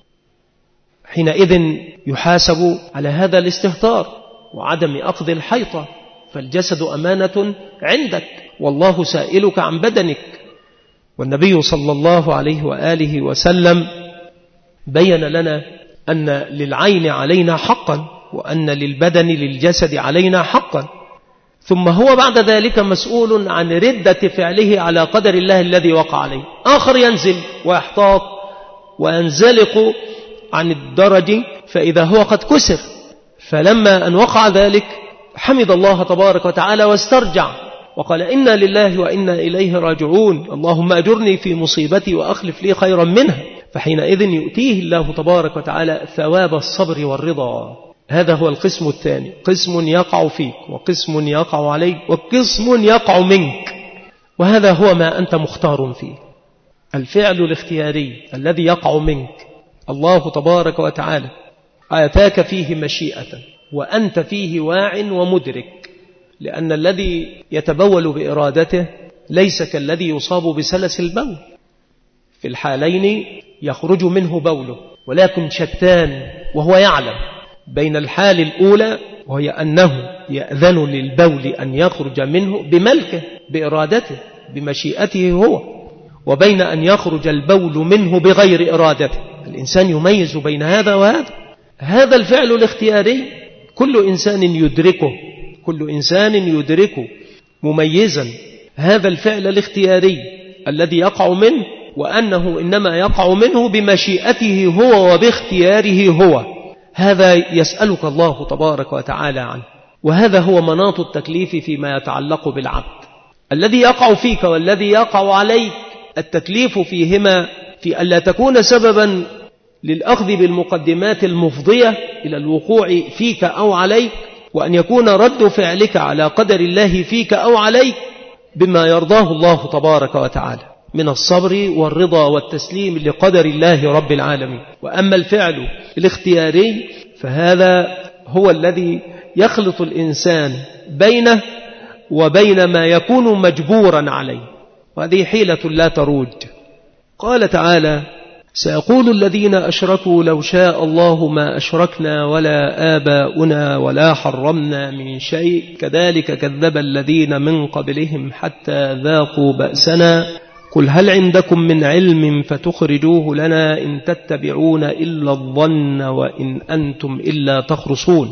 S1: حينئذ يحاسب على هذا الاستهتار وعدم أخذ الحيطة، فالجسد أمانة عندك والله سائلك عن بدنك. والنبي صلى الله عليه وآله وسلم بين لنا أن للعين علينا حقا، وأن للبدن للجسد علينا حقا، ثم هو بعد ذلك مسؤول عن ردة فعله على قدر الله الذي وقع عليه. آخر ينزل ويحتاط وينزلق عن الدرج فإذا هو قد كسر، فلما أن وقع ذلك حمد الله تبارك وتعالى واسترجع وقال: إنا لله وإنا إليه راجعون، اللهم أجرني في مصيبتي وأخلف لي خيرا منها. فحينئذ يؤتيه الله تبارك وتعالى ثواب الصبر والرضا. هذا هو القسم الثاني، قسم يقع فيك وقسم يقع عليك وقسم يقع منك، وهذا هو ما أنت مختار فيه. الفعل الاختياري الذي يقع منك، الله تبارك وتعالى آتاك فيه مشيئة وأنت فيه واع ومدرك، لأن الذي يتبول بإرادته ليس كالذي يصاب بسلس البول، في الحالين يخرج منه بوله، ولكن شتان، وهو يعلم بين الحال الأولى وهي أنه يأذن للبول أن يخرج منه بملكه بإرادته بمشيئته هو، وبين أن يخرج البول منه بغير إرادته. الإنسان يميز بين هذا وهذا. هذا الفعل الاختياري كل إنسان يدركه، كل إنسان يدركه مميزا هذا الفعل الاختياري الذي يقع منه، وأنه إنما يقع منه بمشيئته هو وباختياره هو. هذا يسألك الله تبارك وتعالى عنه، وهذا هو مناط التكليف فيما يتعلق بالعبد. الذي يقع فيك والذي يقع عليك التكليف فيهما في ألا تكون سببا للأخذ بالمقدمات المفضية إلى الوقوع فيك أو عليك، وأن يكون رد فعلك على قدر الله فيك أو عليك بما يرضاه الله تبارك وتعالى من الصبر والرضا والتسليم لقدر الله رب العالمين. وأما الفعل الاختياري فهذا هو الذي يخلط الإنسان بينه وبين ما يكون مجبورا عليه، وهذه حيلة لا تروج. قال تعالى: سيقول الذين أشركوا لو شاء الله ما أشركنا ولا آباؤنا ولا حرمنا من شيء كذلك كذب الذين من قبلهم حتى ذاقوا بأسنا قل هل عندكم من علم فتخرجوه لنا إن تتبعون إلا الظن وإن أنتم إلا تخرصون.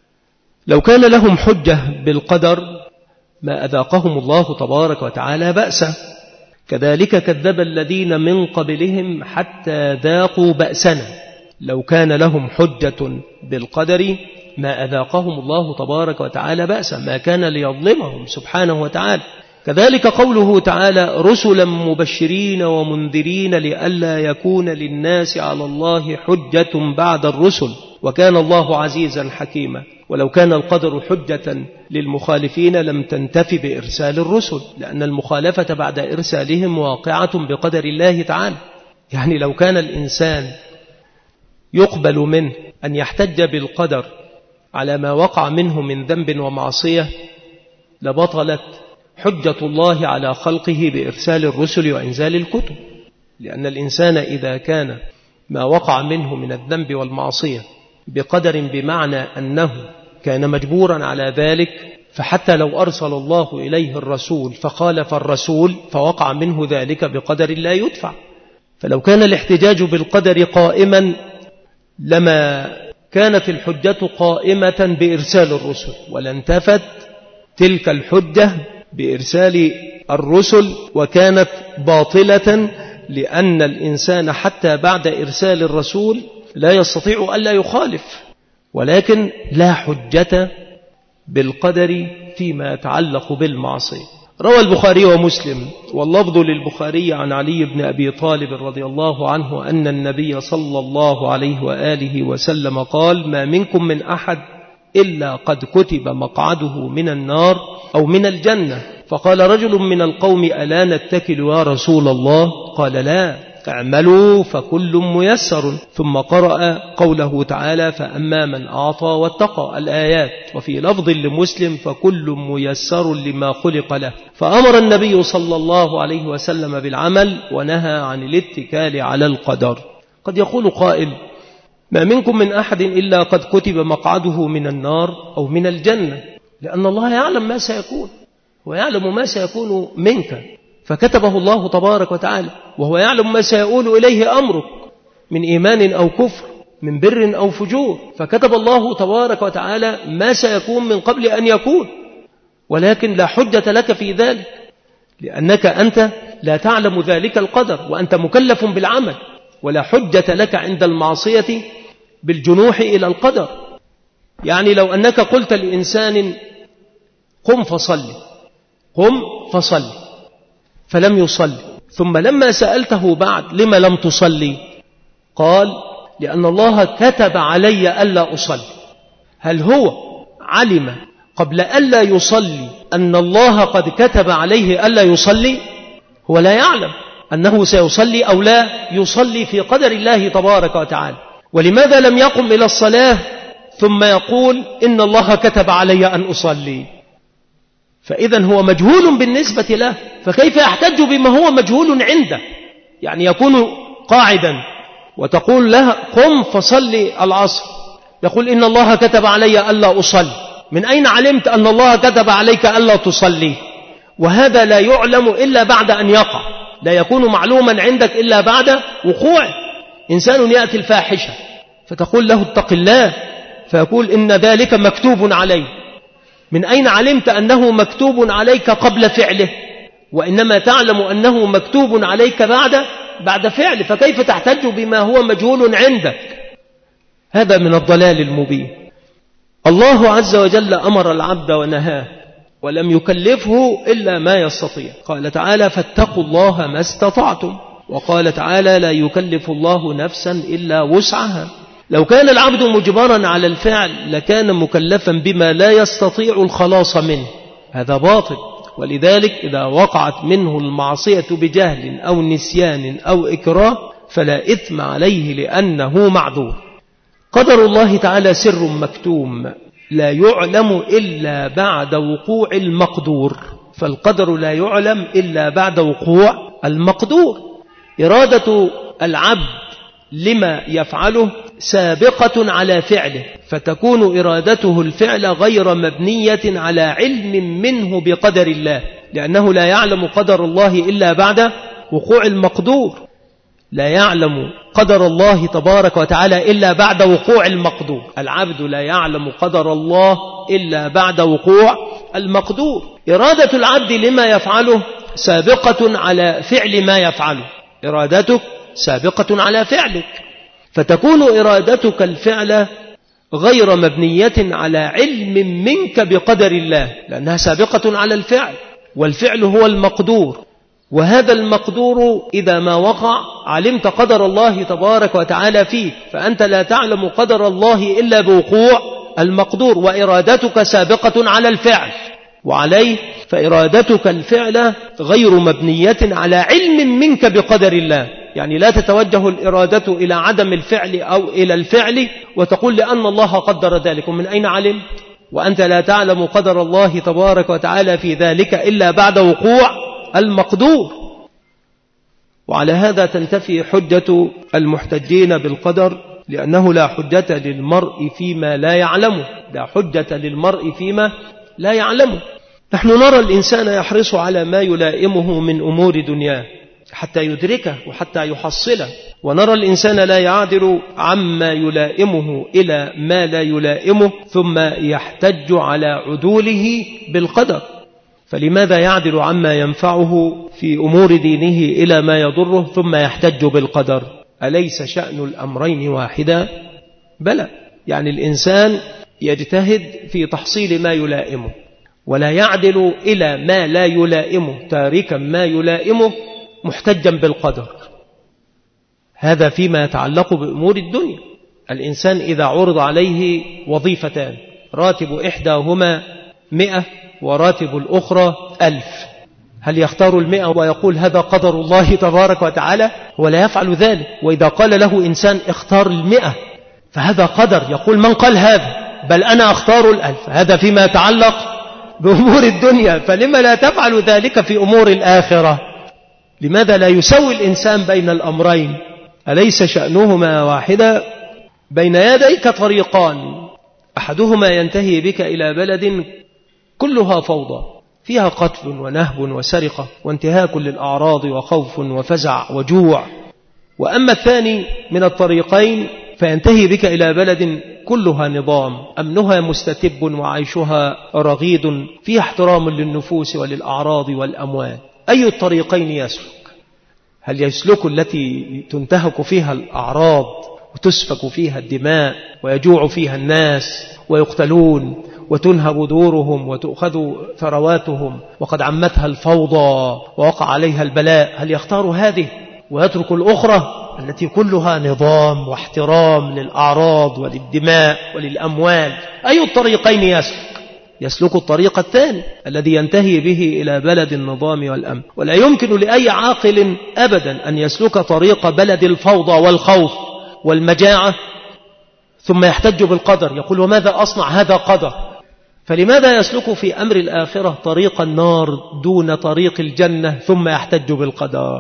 S1: لو كان لهم حجة بالقدر ما أذاقهم الله تبارك وتعالى بأسا، كذلك كذب الذين من قبلهم حتى ذاقوا بأسنا. لو كان لهم حجة بالقدر ما أذاقهم الله تبارك وتعالى بأسا، ما كان ليظلمهم سبحانه وتعالى. كذلك قوله تعالى: رسلا مبشرين ومنذرين لئلا يكون للناس على الله حجة بعد الرسل وكان الله عزيزا حكيما. ولو كان القدر حجة للمخالفين لم تنتفي بإرسال الرسل، لأن المخالفة بعد إرسالهم واقعة بقدر الله تعالى. يعني لو كان الإنسان يقبل منه أن يحتج بالقدر على ما وقع منه من ذنب ومعصية لبطلت حجة الله على خلقه بإرسال الرسل وإنزال الكتب، لأن الإنسان إذا كان ما وقع منه من الذنب والمعصية بقدر بمعنى أنه كان مجبورا على ذلك، فحتى لو أرسل الله إليه الرسول فخالف الرسول فوقع منه ذلك بقدر لا يدفع. فلو كان الاحتجاج بالقدر قائما لما كانت الحجة قائمة بإرسال الرسل، ولانتفت تلك الحجة بإرسال الرسل وكانت باطلة، لأن الإنسان حتى بعد إرسال الرسول لا يستطيع ألا يخالف، ولكن لا حجة بالقدر فيما يتعلق بالمعصية. روى البخاري ومسلم واللفظ للبخاري عن علي بن أبي طالب رضي الله عنه أن النبي صلى الله عليه وآله وسلم قال: ما منكم من أحد إلا قد كتب مقعده من النار أو من الجنة. فقال رجل من القوم: ألا نتكل يا رسول الله؟ قال: لا، اعملوا فكل ميسر. ثم قرأ قوله تعالى: فأما من أعطى واتقى، الآيات. وفي لفظ لمسلم: فكل ميسر لما خلق له. فأمر النبي صلى الله عليه وسلم بالعمل ونهى عن الاتكال على القدر. قد يقول قائل: ما منكم من أحد إلا قد كتب مقعده من النار أو من الجنة، لأن الله يعلم ما سيكون ويعلم ما سيكون منك، فكتبه الله تبارك وتعالى، وهو يعلم ما سيؤول إليه أمرك من إيمان أو كفر، من بر أو فجور، فكتب الله تبارك وتعالى ما سيكون من قبل أن يكون. ولكن لا حجة لك في ذلك، لأنك أنت لا تعلم ذلك القدر، وأنت مكلف بالعمل، ولا حجة لك عند المعصية بالجنوح إلى القدر. يعني لو أنك قلت لإنسان: قم فصلي، قم فصلي، فلم يصلي، ثم لما سألته بعد: لما لم تصلي؟ قال: لأن الله كتب علي ألا أصلي. هل هو علم قبل ألا يصلي أن الله قد كتب عليه ألا يصلي؟ هو لا يعلم أنه سيصلي أو لا يصلي في قدر الله تبارك وتعالى. ولماذا لم يقم إلى الصلاة ثم يقول: إن الله كتب علي أن أصلي؟ فإذا هو مجهول بالنسبة له، فكيف يحتج بما هو مجهول عنده؟ يعني يكون قاعدا وتقول له: قم فصلي العصر، يقول: إن الله كتب علي ألا أصلي. من أين علمت أن الله كتب عليك ألا تصلي؟ وهذا لا يعلم إلا بعد أن يقع، لا يكون معلوما عندك إلا بعد وقوعه. إنسان يأتي الفاحشة فتقول له: اتق الله، فيقول: إن ذلك مكتوب علي. من أين علمت أنه مكتوب عليك قبل فعله؟ وإنما تعلم أنه مكتوب عليك بعد بعد فعله، فكيف تحتج بما هو مجهول عندك؟ هذا من الضلال المبين. الله عز وجل أمر العبد ونهاه ولم يكلفه إلا ما يستطيع. قال تعالى: فاتقوا الله ما استطعتم. وقال تعالى لا يكلف الله نفسا إلا وسعها. لو كان العبد مجبرا على الفعل لكان مكلفا بما لا يستطيع الخلاص منه، هذا باطل. ولذلك إذا وقعت منه المعصية بجهل أو نسيان أو إكراه فلا إثم عليه لأنه معذور. قدر الله تعالى سر مكتوم لا يعلم إلا بعد وقوع المقدور، فالقدر لا يعلم إلا بعد وقوع المقدور. إرادة العبد لما يفعله سابقة على فعله، فتكون إرادته الفعل غير مبنية على علم منه بقدر الله، لأنه لا يعلم قدر الله إلا بعد وقوع المقدور. لا يعلم قدر الله تبارك وتعالى إلا بعد وقوع المقدور. العبد لا يعلم قدر الله إلا بعد وقوع المقدور. إرادة العبد لما يفعله سابقة على فعل ما يفعله، إرادتك سابقة على فعلك، فتكون إرادتك الفعل غير مبنية على علم منك بقدر الله، لأنها سابقة على الفعل، والفعل هو المقدور، وهذا المقدور إذا ما وقع علمت قدر الله تبارك وتعالى فيه، فأنت لا تعلم قدر الله إلا بوقوع المقدور، وإرادتك سابقة على الفعل، وعليه فإرادتك الفعل غير مبنية على علم منك بقدر الله. يعني لا تتوجه الإرادة إلى عدم الفعل أو إلى الفعل وتقول لأن الله قدر ذلك، ومن أين علم؟ وأنت لا تعلم قدر الله تبارك وتعالى في ذلك إلا بعد وقوع المقدور. وعلى هذا تنتفي حجة المحتجين بالقدر، لأنه لا حجة للمرء فيما لا يعلمه، لا حجة للمرء فيما لا يعلمه. نحن نرى الإنسان يحرص على ما يلائمه من أمور دنياه حتى يدركه وحتى يحصله، ونرى الإنسان لا يعدل عما يلائمه إلى ما لا يلائمه ثم يحتج على عدوله بالقدر. فلماذا يعدل عما ينفعه في أمور دينه إلى ما يضره ثم يحتج بالقدر؟ أليس شأن الأمرين واحدا؟ بلى، يعني الإنسان يجتهد في تحصيل ما يلائمه ولا يعدل إلى ما لا يلائمه تاركا ما يلائمه محتجا بالقدر. هذا فيما يتعلق بأمور الدنيا. الإنسان إذا عرض عليه وظيفتان، راتب إحداهما مئة وراتب الأخرى ألف، هل يختار المئة ويقول هذا قدر الله تبارك وتعالى؟ ولا يفعل ذلك. وإذا قال له إنسان اختار المئة فهذا قدر، يقول من قال هذا؟ بل أنا أختار الألف. هذا فيما يتعلق بأمور الدنيا، فلما لا تفعل ذلك في أمور الآخرة؟ لماذا لا يسوي الإنسان بين الأمرين؟ أليس شأنهما واحدا؟ بين يديك طريقان، أحدهما ينتهي بك إلى بلد كلها فوضى فيها قتل ونهب وسرقة وانتهاك للأعراض وخوف وفزع وجوع، وأما الثاني من الطريقين فينتهي بك إلى بلد كلها نظام، أمنها مستتب وعيشها رغيد فيها احترام للنفوس وللأعراض والأموال. أي الطريقين يسلك؟ هل يسلك التي تنتهك فيها الأعراض وتسفك فيها الدماء ويجوع فيها الناس ويقتلون وتنهب دورهم وتؤخذ ثرواتهم وقد عمتها الفوضى ووقع عليها البلاء؟ هل يختار هذه ويترك الأخرى التي كلها نظام واحترام للأعراض وللدماء وللأموال؟ أي الطريقين يسلك؟ يسلك الطريق الثاني الذي ينتهي به إلى بلد النظام والأمن. ولا يمكن لأي عاقل أبدا أن يسلك طريق بلد الفوضى والخوف والمجاعة ثم يحتج بالقدر، يقول وماذا أصنع هذا قدر. فلماذا يسلك في أمر الآخرة طريق النار دون طريق الجنة ثم يحتج بالقدر؟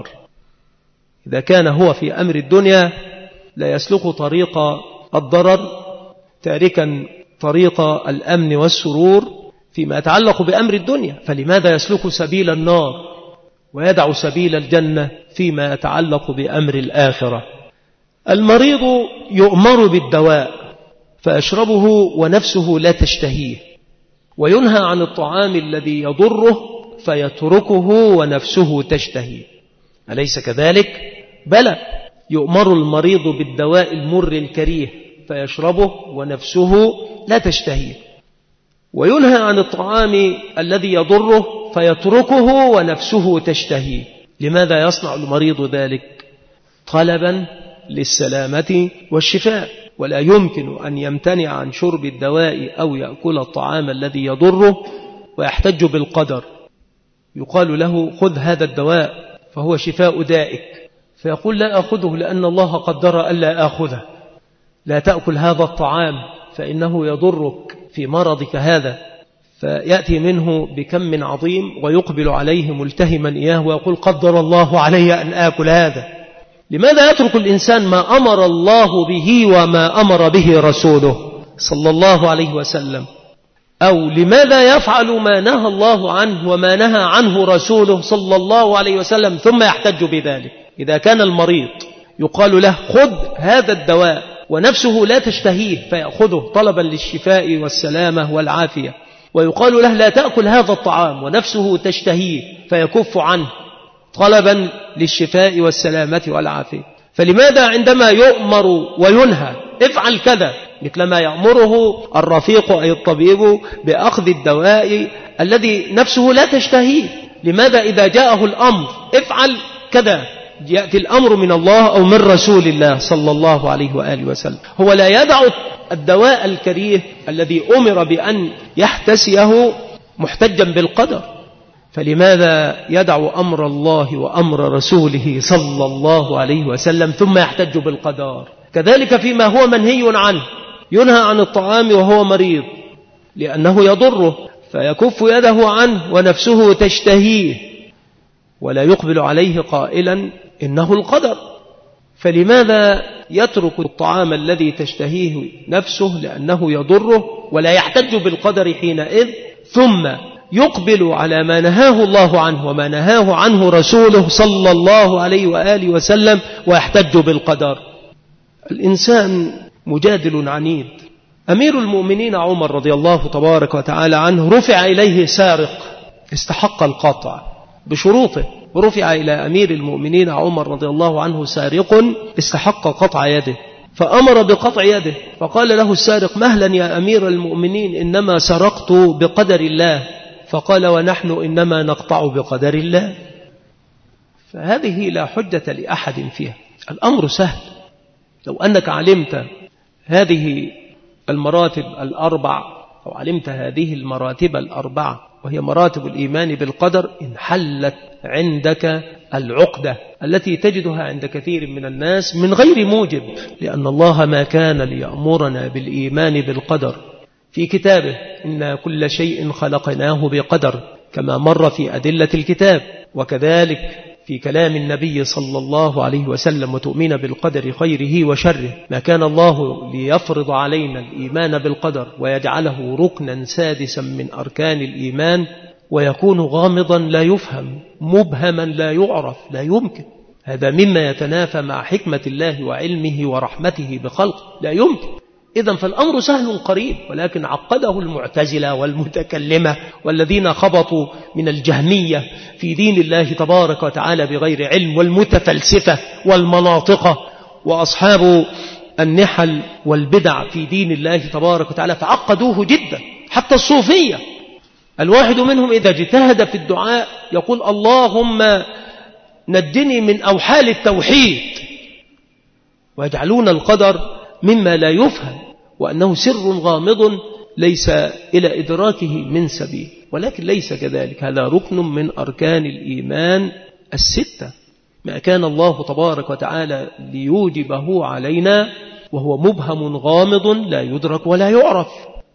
S1: إذا كان هو في أمر الدنيا لا يسلك طريق الضرر تاركا طريق الأمن والسرور فيما يتعلق بأمر الدنيا، فلماذا يسلك سبيل النار ويدع سبيل الجنة فيما يتعلق بأمر الآخرة؟ المريض يؤمر بالدواء فيشربه ونفسه لا تشتهيه، وينهى عن الطعام الذي يضره فيتركه ونفسه تشتهيه، أليس كذلك؟ بلى، يؤمر المريض بالدواء المر الكريه فيشربه ونفسه لا تشتهيه، وينهى عن الطعام الذي يضره فيتركه ونفسه تشتهيه. لماذا يصنع المريض ذلك؟ طلبا للسلامة والشفاء، ولا يمكن أن يمتنع عن شرب الدواء أو يأكل الطعام الذي يضره ويحتج بالقدر. يقال له خذ هذا الدواء فهو شفاء دائك، فيقول لا أخذه لأن الله قدر ألا أخذه. لا تأكل هذا الطعام فإنه يضرك في مرضك هذا، فيأتي منه بكم عظيم ويقبل عليه ملتهما إياه ويقول قدر الله علي أن آكل هذا. لماذا يترك الإنسان ما أمر الله به وما أمر به رسوله صلى الله عليه وسلم؟ أو لماذا يفعل ما نهى الله عنه وما نهى عنه رسوله صلى الله عليه وسلم ثم يحتج بذلك؟ إذا كان المريض يقال له خذ هذا الدواء ونفسه لا تشتهيه فيأخذه طلبا للشفاء والسلامة والعافية، ويقال له لا تأكل هذا الطعام ونفسه تشتهيه فيكف عنه طلبا للشفاء والسلامة والعافية، فلماذا عندما يؤمر وينهى افعل كذا مثل ما يأمره الرفيق أي الطبيب بأخذ الدواء الذي نفسه لا تشتهيه، لماذا إذا جاءه الأمر افعل كذا يأتي الأمر من الله أو من رسول الله صلى الله عليه وآله وسلم؟ هو لا يدع الدواء الكريه الذي أمر بأن يحتسيه محتجا بالقدر، فلماذا يدع أمر الله وأمر رسوله صلى الله عليه وسلم ثم يحتج بالقدر؟ كذلك فيما هو منهي عنه، ينهى عن الطعام وهو مريض لأنه يضره فيكف يده عنه ونفسه تشتهيه، ولا يقبل عليه قائلا إنه القدر. فلماذا يترك الطعام الذي تشتهيه نفسه لأنه يضره ولا يحتج بالقدر حينئذ، ثم يقبل على ما نهاه الله عنه وما نهاه عنه رسوله صلى الله عليه وآله وسلم ويحتج بالقدر؟ الإنسان مجادل عنيد. أمير المؤمنين عمر رضي الله تبارك وتعالى عنه رفع إليه سارق استحق القطع بشروطه، ورفع إلى أمير المؤمنين عمر رضي الله عنه سارق استحق قطع يده، فأمر بقطع يده، فقال له السارق مهلا يا أمير المؤمنين إنما سرقت بقدر الله، فقال ونحن إنما نقطع بقدر الله. فهذه لا حجة لأحد فيها، الأمر سهل. لو أنك علمت هذه المراتب الأربع أو علمت هذه المراتب الأربعة وهي مراتب الإيمان بالقدر، انحلت عندك العقدة التي تجدها عند كثير من الناس من غير موجب، لأن الله ما كان ليأمرنا بالإيمان بالقدر في كتابه إن كل شيء خلقناه بقدر كما مر في أدلة الكتاب، وكذلك في كلام النبي صلى الله عليه وسلم وتؤمن بالقدر خيره وشره. ما كان الله ليفرض علينا الإيمان بالقدر ويجعله ركنا سادسا من أركان الإيمان ويكون غامضا لا يفهم مبهما لا يعرف، لا يمكن. هذا مما يتنافى مع حكمة الله وعلمه ورحمته بخلقه، لا يمكن. إذن فالأمر سهل قريب، ولكن عقده المعتزلة والمتكلمة والذين خبطوا من الجهمية في دين الله تبارك وتعالى بغير علم، والمتفلسفة والمناطقة وأصحاب النحل والبدع في دين الله تبارك وتعالى، فعقدوه جدا. حتى الصوفية الواحد منهم إذا اجتهد في الدعاء يقول اللهم نجني من أوحال التوحيد، ويجعلون القدر مما لا يفهم وأنه سر غامض ليس إلى إدراكه من سبيل، ولكن ليس كذلك. هذا ركن من أركان الإيمان الستة، ما كان الله تبارك وتعالى ليوجبه علينا وهو مبهم غامض لا يدرك ولا يعرف،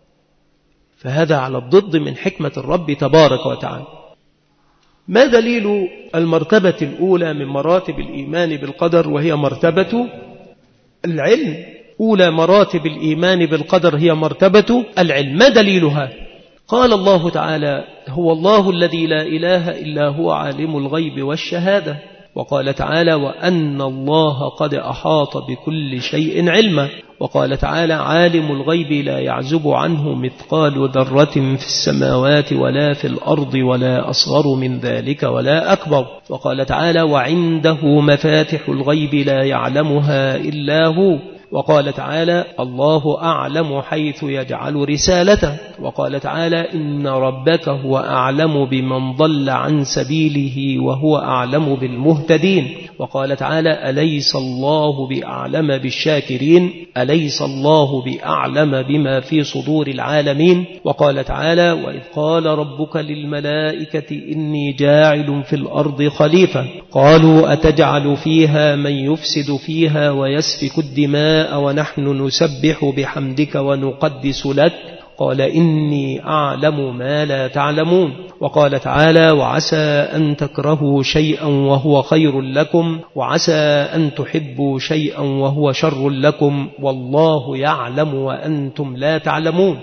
S1: فهذا على الضد من حكمة الرب تبارك وتعالى. ما دليل المرتبة الأولى من مراتب الإيمان بالقدر وهي مرتبة العلم؟ أولى مراتب الإيمان بالقدر هي مرتبة العلم. ما دليلها؟ قال الله تعالى هو الله الذي لا إله إلا هو عالم الغيب والشهادة، وقال تعالى وأن الله قد أحاط بكل شيء علما، وقال تعالى عالم الغيب لا يعزب عنه مثقال ذرة في السماوات ولا في الأرض ولا أصغر من ذلك ولا أكبر، وقال تعالى وعنده مفاتح الغيب لا يعلمها إلا هو، وقال تعالى الله أعلم حيث يجعل رسالته، وقال تعالى إن ربك هو أعلم بمن ضل عن سبيله وهو أعلم بالمهتدين، وقال تعالى أليس الله بأعلم بالشاكرين أليس الله بأعلم بما في صدور العالمين. وقال تعالى وإذ قال ربك للملائكة إني جاعل في الأرض خليفة قالوا أتجعل فيها من يفسد فيها ويسفك الدماء ونحن نسبح بحمدك ونقدس لك قال إني أعلم ما لا تعلمون. وقال تعالى وعسى أن تكرهوا شيئا وهو خير لكم وعسى أن تحبوا شيئا وهو شر لكم والله يعلم وأنتم لا تعلمون.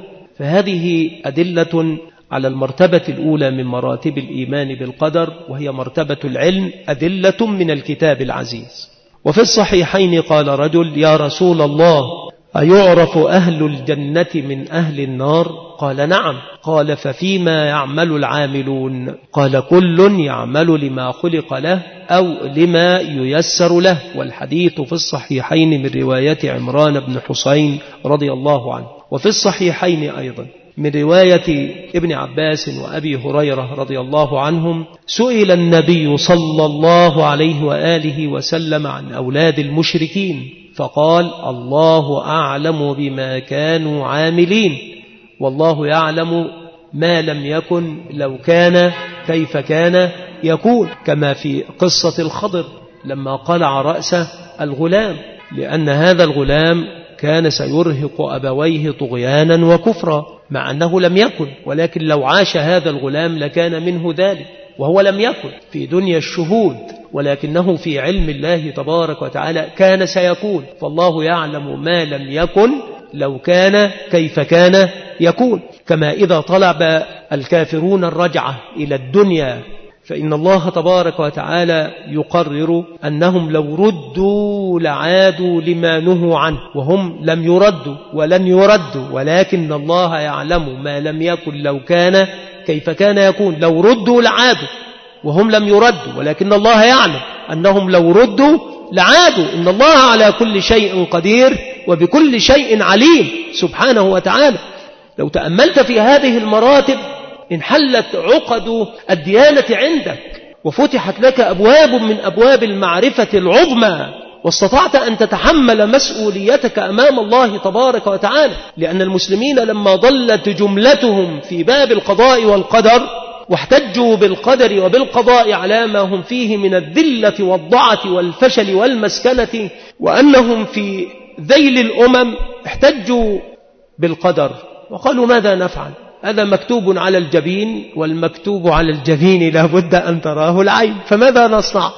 S1: فهذه أدلة على المرتبة الأولى من مراتب الإيمان بالقدر وهي مرتبة العلم، أدلة من الكتاب العزيز. وفي الصحيحين قال رجل يا رسول الله أيعرف أهل الجنة من أهل النار؟ قال نعم. قال ففيما يعمل العاملون؟ قال كل يعمل لما خلق له أو لما ييسر له. والحديث في الصحيحين من رواية عمران بن حسين رضي الله عنه، وفي الصحيحين أيضا من رواية ابن عباس وأبي هريرة رضي الله عنهم سئل النبي صلى الله عليه وآله وسلم عن أولاد المشركين فقال الله أعلم بما كانوا عاملين والله يعلم ما لم يكن لو كان كيف كان يكون، كما في قصة الخضر لما قلع رأس الغلام لأن هذا الغلام كان سيرهق أبويه طغيانا وكفرا مع أنه لم يكن، ولكن لو عاش هذا الغلام لكان منه ذلك، وهو لم يكن في دنيا الشهود ولكنه في علم الله تبارك وتعالى كان سيكون. فالله يعلم ما لم يكن لو كان كيف كان يكون. كما إذا طلب الكافرون الرجعة إلى الدنيا فإن الله تبارك وتعالى يقرر أنهم لو ردوا لعادوا لما نهوا عنه وهم لم يردوا ولن يردوا، ولكن الله يعلم ما لم يكن لو كان كيف كان يكون. لو ردوا لعادوا وهم لم يردوا، ولكن الله يعلم أنهم لو ردوا لعادوا. إن الله على كل شيء قدير وبكل شيء عليم سبحانه وتعالى. لو تأملت في هذه المراتب انحلت عقد الديانة عندك وفتحت لك أبواب من أبواب المعرفة العظمى، واستطعت أن تتحمل مسؤوليتك أمام الله تبارك وتعالى. لأن المسلمين لما ضلت جملتهم في باب القضاء والقدر واحتجوا بالقدر وبالقضاء على ما هم فيه من الذلة والضعة والفشل والمسكنة وأنهم في ذيل الأمم، احتجوا بالقدر وقالوا ماذا نفعل؟ هذا مكتوب على الجبين والمكتوب على الجبين لا بد أن تراه العين، فماذا نصنع؟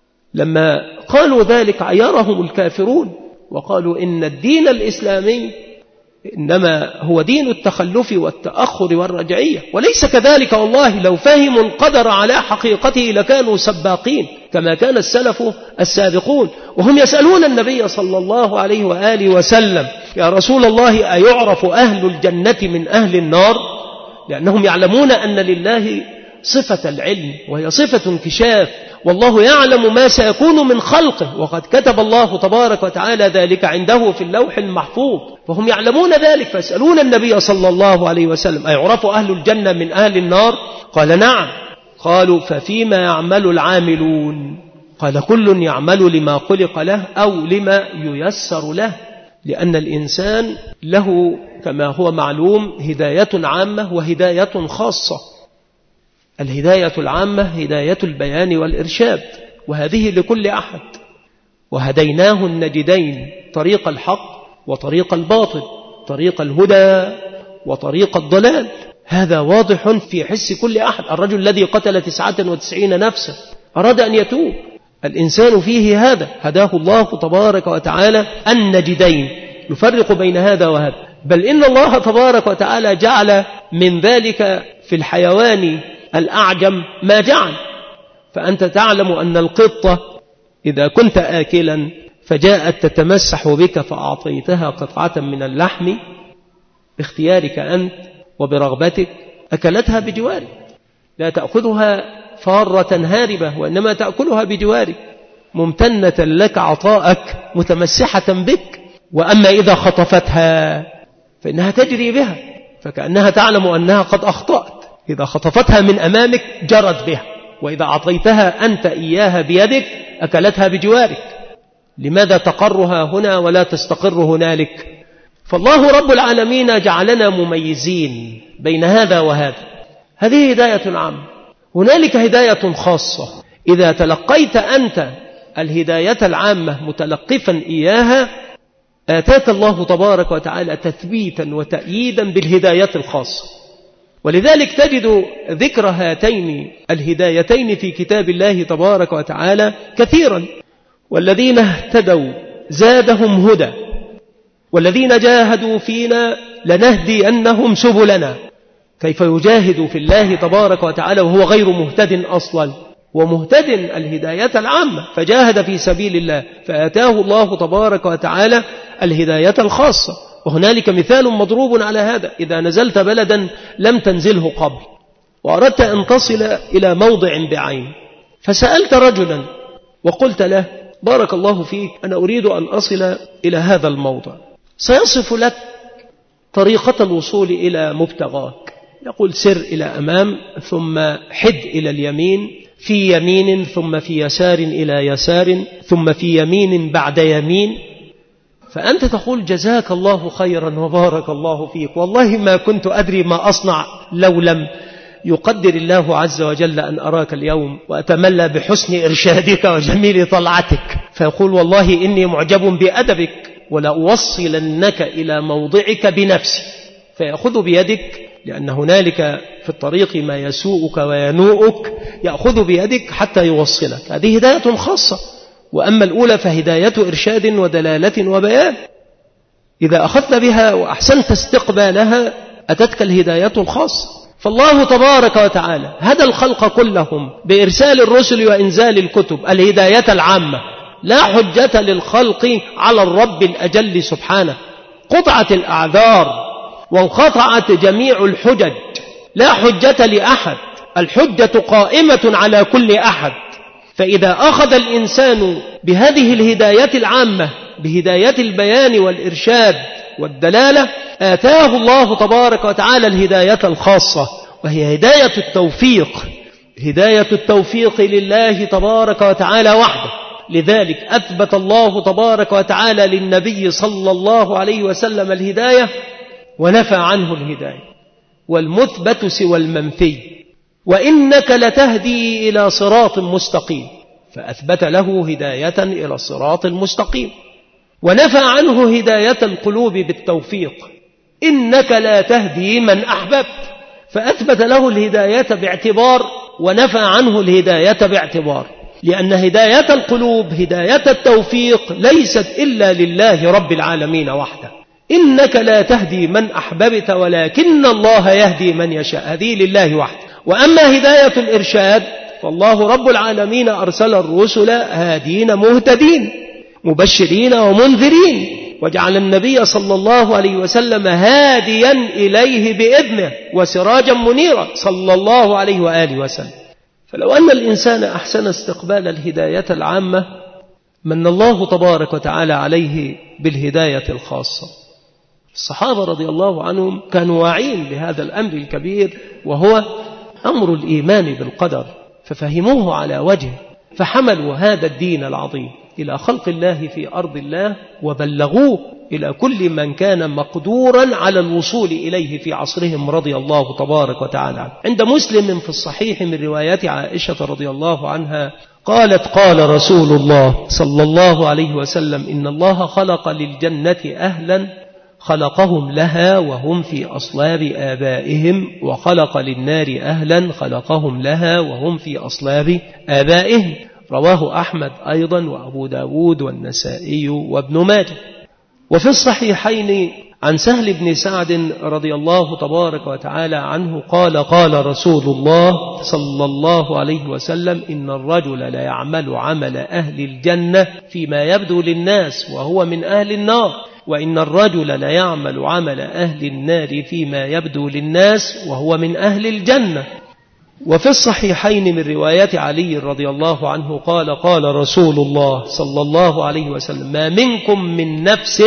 S1: لما قالوا ذلك عيرهم الكافرون وقالوا إن الدين الإسلامي إنما هو دين التخلف والتأخر والرجعية، وليس كذلك. والله لو فهموا القدر على حقيقته لكانوا سباقين كما كان السلف السابقون، وهم يسألون النبي صلى الله عليه وآله وسلم يا رسول الله أيعرف أهل الجنة من أهل النار؟ لأنهم يعلمون أن لله صفة العلم وهي صفة انكشاف، والله يعلم ما سيكون من خلقه وقد كتب الله تبارك وتعالى ذلك عنده في اللوح المحفوظ، فهم يعلمون ذلك. فيسألون النبي صلى الله عليه وسلم أيعرف أهل الجنة من أهل النار؟ قال نعم. قالوا ففيما يعمل العاملون؟ قال كل يعمل لما خلق له أو لما ييسر له، لأن الإنسان له كما هو معلوم هداية عامة وهداية خاصة. الهداية العامة هداية البيان والإرشاد، وهذه لكل أحد، وهديناه النجدين طريق الحق وطريق الباطل، طريق الهدى وطريق الضلال. هذا واضح في حس كل أحد. الرجل الذي قتل تسعة وتسعين نفسا أراد أن يتوب، الإنسان فيه هذا، هداه الله تبارك وتعالى النجدين، يفرق بين هذا وهذا. بل إن الله تبارك وتعالى جعل من ذلك في الحيوان الأعجم ما جعل. فأنت تعلم أن القطة إذا كنت آكلا فجاءت تتمسح بك فأعطيتها قطعة من اللحم باختيارك أنت وبرغبتك، أكلتها بجوارك، لا تأخذها فارة هاربة وإنما تأكلها بجوارك، ممتنة لك عطاءك متمسحة بك. وأما إذا خطفتها فإنها تجري بها، فكأنها تعلم أنها قد أخطأت. إذا خطفتها من أمامك جرت بها، وإذا أعطيتها أنت إياها بيدك أكلتها بجوارك، لماذا تقرها هنا ولا تستقر هنالك؟ فالله رب العالمين جعلنا مميزين بين هذا وهذا. هذه هداية عامة. هنالك هداية خاصة، إذا تلقيت أنت الهداية العامة متلقفا إياها آتاك الله تبارك وتعالى تثبيتا وتأييدا بالهداية الخاصة. ولذلك تجد ذكر هاتين الهدايتين في كتاب الله تبارك وتعالى كثيرا. والذين اهتدوا زادهم هدى والذين جاهدوا فينا لنهدينهم سبلنا. كيف يجاهد في الله تبارك وتعالى وهو غير مهتد أصلا؟ ومهتد الهداية العامة، فجاهد في سبيل الله فآتاه الله تبارك وتعالى الهداية الخاصة. وهنالك مثال مضروب على هذا: إذا نزلت بلدا لم تنزله قبل وأردت أن تصل إلى موضع بعين، فسألت رجلا وقلت له: بارك الله فيك، أنا أريد أن أصل إلى هذا الموضع، سيصف لك طريقة الوصول إلى مبتغاك. يقول: سر إلى أمام، ثم حد إلى اليمين، في يمين، ثم في يسار إلى يسار، ثم في يمين بعد يمين. فأنت تقول: جزاك الله خيرا وبارك الله فيك، والله ما كنت أدري ما أصنع لو لم يقدر الله عز وجل أن أراك اليوم وأتملى بحسن إرشادك وجميل طلعتك. فيقول: والله إني معجب بأدبك ولأوصلنك إلى موضعك بنفسي. فيأخذ بيدك، لأن هنالك في الطريق ما يسوءك وينوءك، يأخذ بيدك حتى يوصلك. هذه هداية خاصة. وأما الأولى فهداية إرشاد ودلالة وبيان. إذا أخذت بها وأحسنت استقبالها أتتك الهداية الخاصة. فالله تبارك وتعالى هدى الخلق كلهم بإرسال الرسل وإنزال الكتب، الهداية العامة. لا حجة للخلق على الرب الأجل سبحانه. قطعت الأعذار وانقطعت جميع الحجج، لا حجة لأحد، الحجة قائمة على كل أحد. فإذا أخذ الإنسان بهذه الهداية العامة، بهداية البيان والإرشاد والدلالة، آتاه الله تبارك وتعالى الهداية الخاصة، وهي هداية التوفيق. هداية التوفيق لله تبارك وتعالى وحده. لذلك أثبت الله تبارك وتعالى للنبي صلى الله عليه وسلم الهداية ونفى عنه الهداية، والمثبت سوى المنفي. وإنك لتهدي إلى صراط مستقيم، فأثبت له هداية إلى الصراط المستقيم، ونفى عنه هداية القلوب بالتوفيق. إنك لا تهدي من أحببت، فأثبت له الهداية باعتبار ونفى عنه الهداية باعتبار. لأن هداية القلوب، هداية التوفيق، ليست إلا لله رب العالمين وحده. إنك لا تهدي من أحببت ولكن الله يهدي من يشاء، هذه لله وحده. وأما هداية الإرشاد فالله رب العالمين أرسل الرسل هادين مهتدين مبشرين ومنذرين، وجعل النبي صلى الله عليه وسلم هاديا إليه بإذنه وسراجا منيرا صلى الله عليه وآله وسلم. فلو أن الإنسان أحسن استقبال الهداية العامة من الله تبارك وتعالى عليه بالهداية الخاصة. الصحابة رضي الله عنهم كانوا واعين بهذا الأمر الكبير، وهو أمر الإيمان بالقدر، ففهموه على وجه، فحملوا هذا الدين العظيم إلى خلق الله في أرض الله، وبلغوه إلى كل من كان مقدورا على الوصول إليه في عصرهم رضي الله تبارك وتعالى عنه. عند مسلم في الصحيح من روايات عائشة رضي الله عنها قالت: قال رسول الله صلى الله عليه وسلم: إن الله خلق للجنة أهلا خلقهم لها وهم في أصلاب آبائهم، وخلق للنار أهلا خلقهم لها وهم في أصلاب آبائهم. رواه أحمد أيضا وأبو داود والنسائي وابن ماجه. وفي الصحيحين عن سهل بن سعد رضي الله تبارك وتعالى عنه قال: قال رسول الله صلى الله عليه وسلم: إن الرجل لا يعمل عمل أهل الجنة فيما يبدو للناس وهو من أهل النار، وإن الرجل لا يعمل عمل أهل النار فيما يبدو للناس وهو من أهل الجنة. وفي الصحيحين من رواية علي رضي الله عنه قال: قال رسول الله صلى الله عليه وسلم: ما منكم من نفس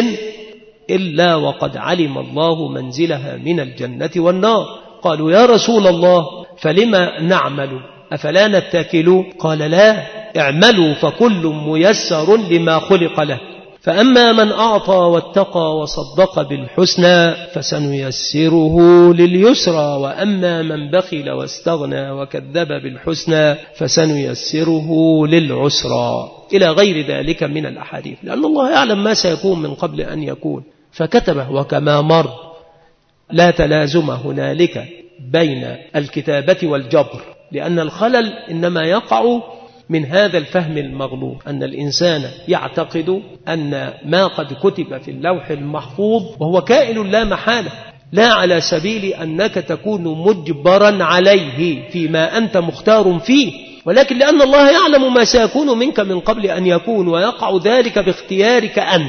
S1: إلا وقد علم الله منزلها من الجنة والنار. قالوا: يا رسول الله فلما نعمل؟ أفلا نتكل؟ قال: لا، اعملوا فكل ميسر لما خلق له. فأما من أعطى واتقى وصدق بالحسنى فسنيسره لليسرى، وأما من بخل واستغنى وكذب بالحسنى فسنيسره للعسرى، إلى غير ذلك من الأحاديث، لأن الله يعلم ما سيكون من قبل أن يكون فكتبه. وكما مر لا تلازم هنالك بين الكتابة والجبر، لأن الخلل إنما يقع من هذا الفهم المغلوط، أن الإنسان يعتقد أن ما قد كتب في اللوح المحفوظ وهو كائن لا محالة، لا على سبيل أنك تكون مجبرا عليه فيما أنت مختار فيه، ولكن لأن الله يعلم ما سيكون منك من قبل أن يكون، ويقع ذلك باختيارك أنت.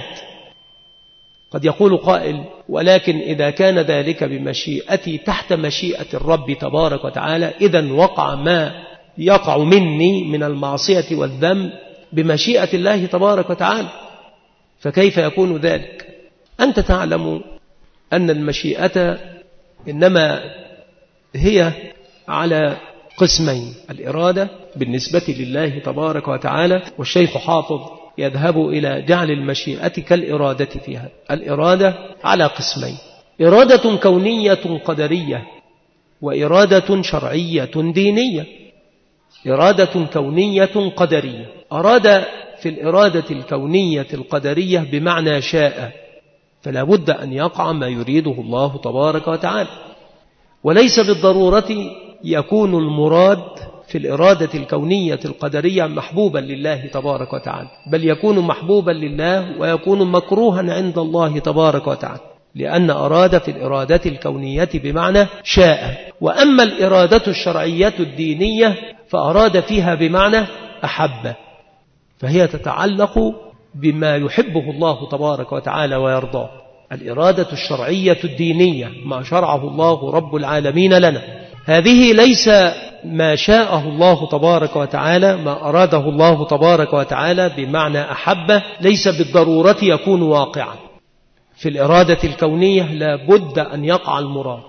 S1: قد يقول قائل: ولكن إذا كان ذلك بمشيئتي تحت مشيئة الرب تبارك وتعالى، إذن وقع ما يقع مني من المعصية والذنب بمشيئة الله تبارك وتعالى، فكيف يكون ذلك؟ أنت تعلم أن المشيئة إنما هي على قسمين: الإرادة بالنسبة لله تبارك وتعالى، والشيخ حافظ يذهب إلى جعل المشيئة كالإرادة فيها. الإرادة على قسمين: إرادة كونية قدرية، وإرادة شرعية دينية. إرادة كونية قدرية، أراد في الإرادة الكونية القدرية بمعنى شاء، فلا بد أن يقع ما يريده الله تبارك وتعالى، وليس بالضرورة يكون المراد في الإرادة الكونية القدرية محبوبا لله تبارك وتعالى، بل يكون محبوبا لله ويكون مكروها عند الله تبارك وتعالى، لأن أراد في الإرادة الكونية بمعنى شاء. وأما الإرادة الشرعية الدينية فأراد فيها بمعنى أحب، فهي تتعلق بما يحبه الله تبارك وتعالى ويرضاه. الإرادة الشرعية الدينية ما شرعه الله رب العالمين لنا، هذه ليس ما شاءه الله تبارك وتعالى، ما أراده الله تبارك وتعالى بمعنى أحب ليس بالضرورة يكون واقعا. في الإرادة الكونية لا بد أن يقع المراد،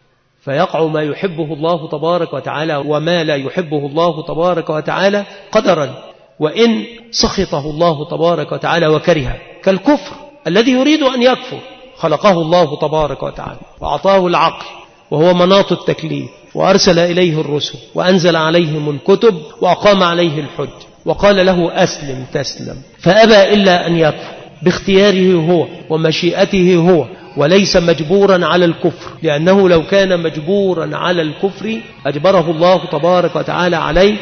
S1: فيقع ما يحبه الله تبارك وتعالى وما لا يحبه الله تبارك وتعالى قدرا، وإن سخطه الله تبارك وتعالى وكرها، كالكفر الذي يريد أن يكفر، خلقه الله تبارك وتعالى وأعطاه العقل وهو مناط التكليف، وأرسل إليه الرسل وأنزل عليهم الكتب وأقام عليه الحج وقال له أسلم تسلم، فأبى إلا أن يكفر باختياره هو ومشيئته هو، وليس مجبورا على الكفر، لأنه لو كان مجبورا على الكفر أجبره الله تبارك وتعالى عليه،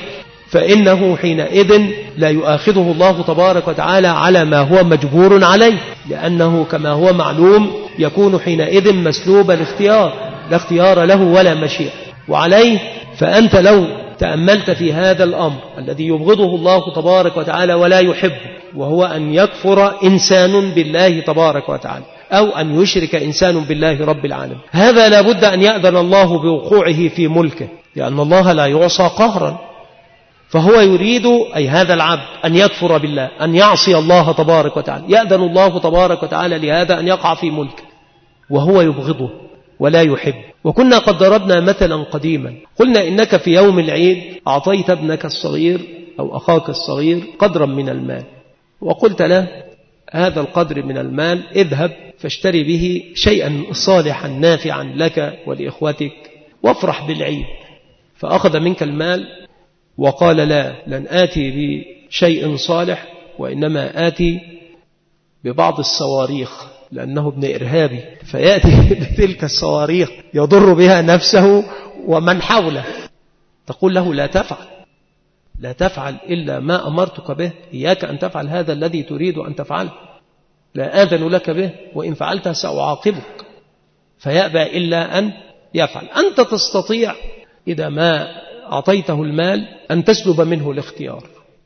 S1: فإنه حينئذ لا يؤاخذه الله تبارك وتعالى على ما هو مجبور عليه، لأنه كما هو معلوم يكون حينئذ مسلوب الاختيار، لا اختيار له ولا مشيئة وعليه. فأنت لو تأملت في هذا الأمر الذي يبغضه الله تبارك وتعالى ولا يحبه، وهو أن يكفر إنسان بالله تبارك وتعالى، أو أن يشرك إنسان بالله رب العالمين، هذا لا بد أن يأذن الله بوقوعه في ملكه، لأن الله لا يعصى قهرا، فهو يريد أي هذا العبد أن يكفر بالله، أن يعصي الله تبارك وتعالى، يأذن الله تبارك وتعالى لهذا أن يقع في ملكه، وهو يبغضه ولا يحب. وكنا قد ضربنا مثلا قديما، قلنا إنك في يوم العيد أعطيت ابنك الصغير أو أخاك الصغير قدرا من المال، وقلت له هذا القدر من المال اذهب فاشتري به شيئا صالحا نافعا لك ولإخوتك وافرح بالعيد، فأخذ منك المال وقال لا، لن آتي بشيء صالح، وإنما آتي ببعض الصواريخ، لأنه ابن إرهابي فيأتي بتلك الصواريخ يضر بها نفسه ومن حوله. تقول له لا تفعل، لا تفعل إلا ما أمرتك به، إياك أن تفعل هذا الذي تريد أن تفعله، لا آذن لك به، وإن فعلت سأعاقبك، فيأبى إلا أن يفعل. أنت تستطيع إذا ما أعطيته المال أن تسلب منه الاختيار،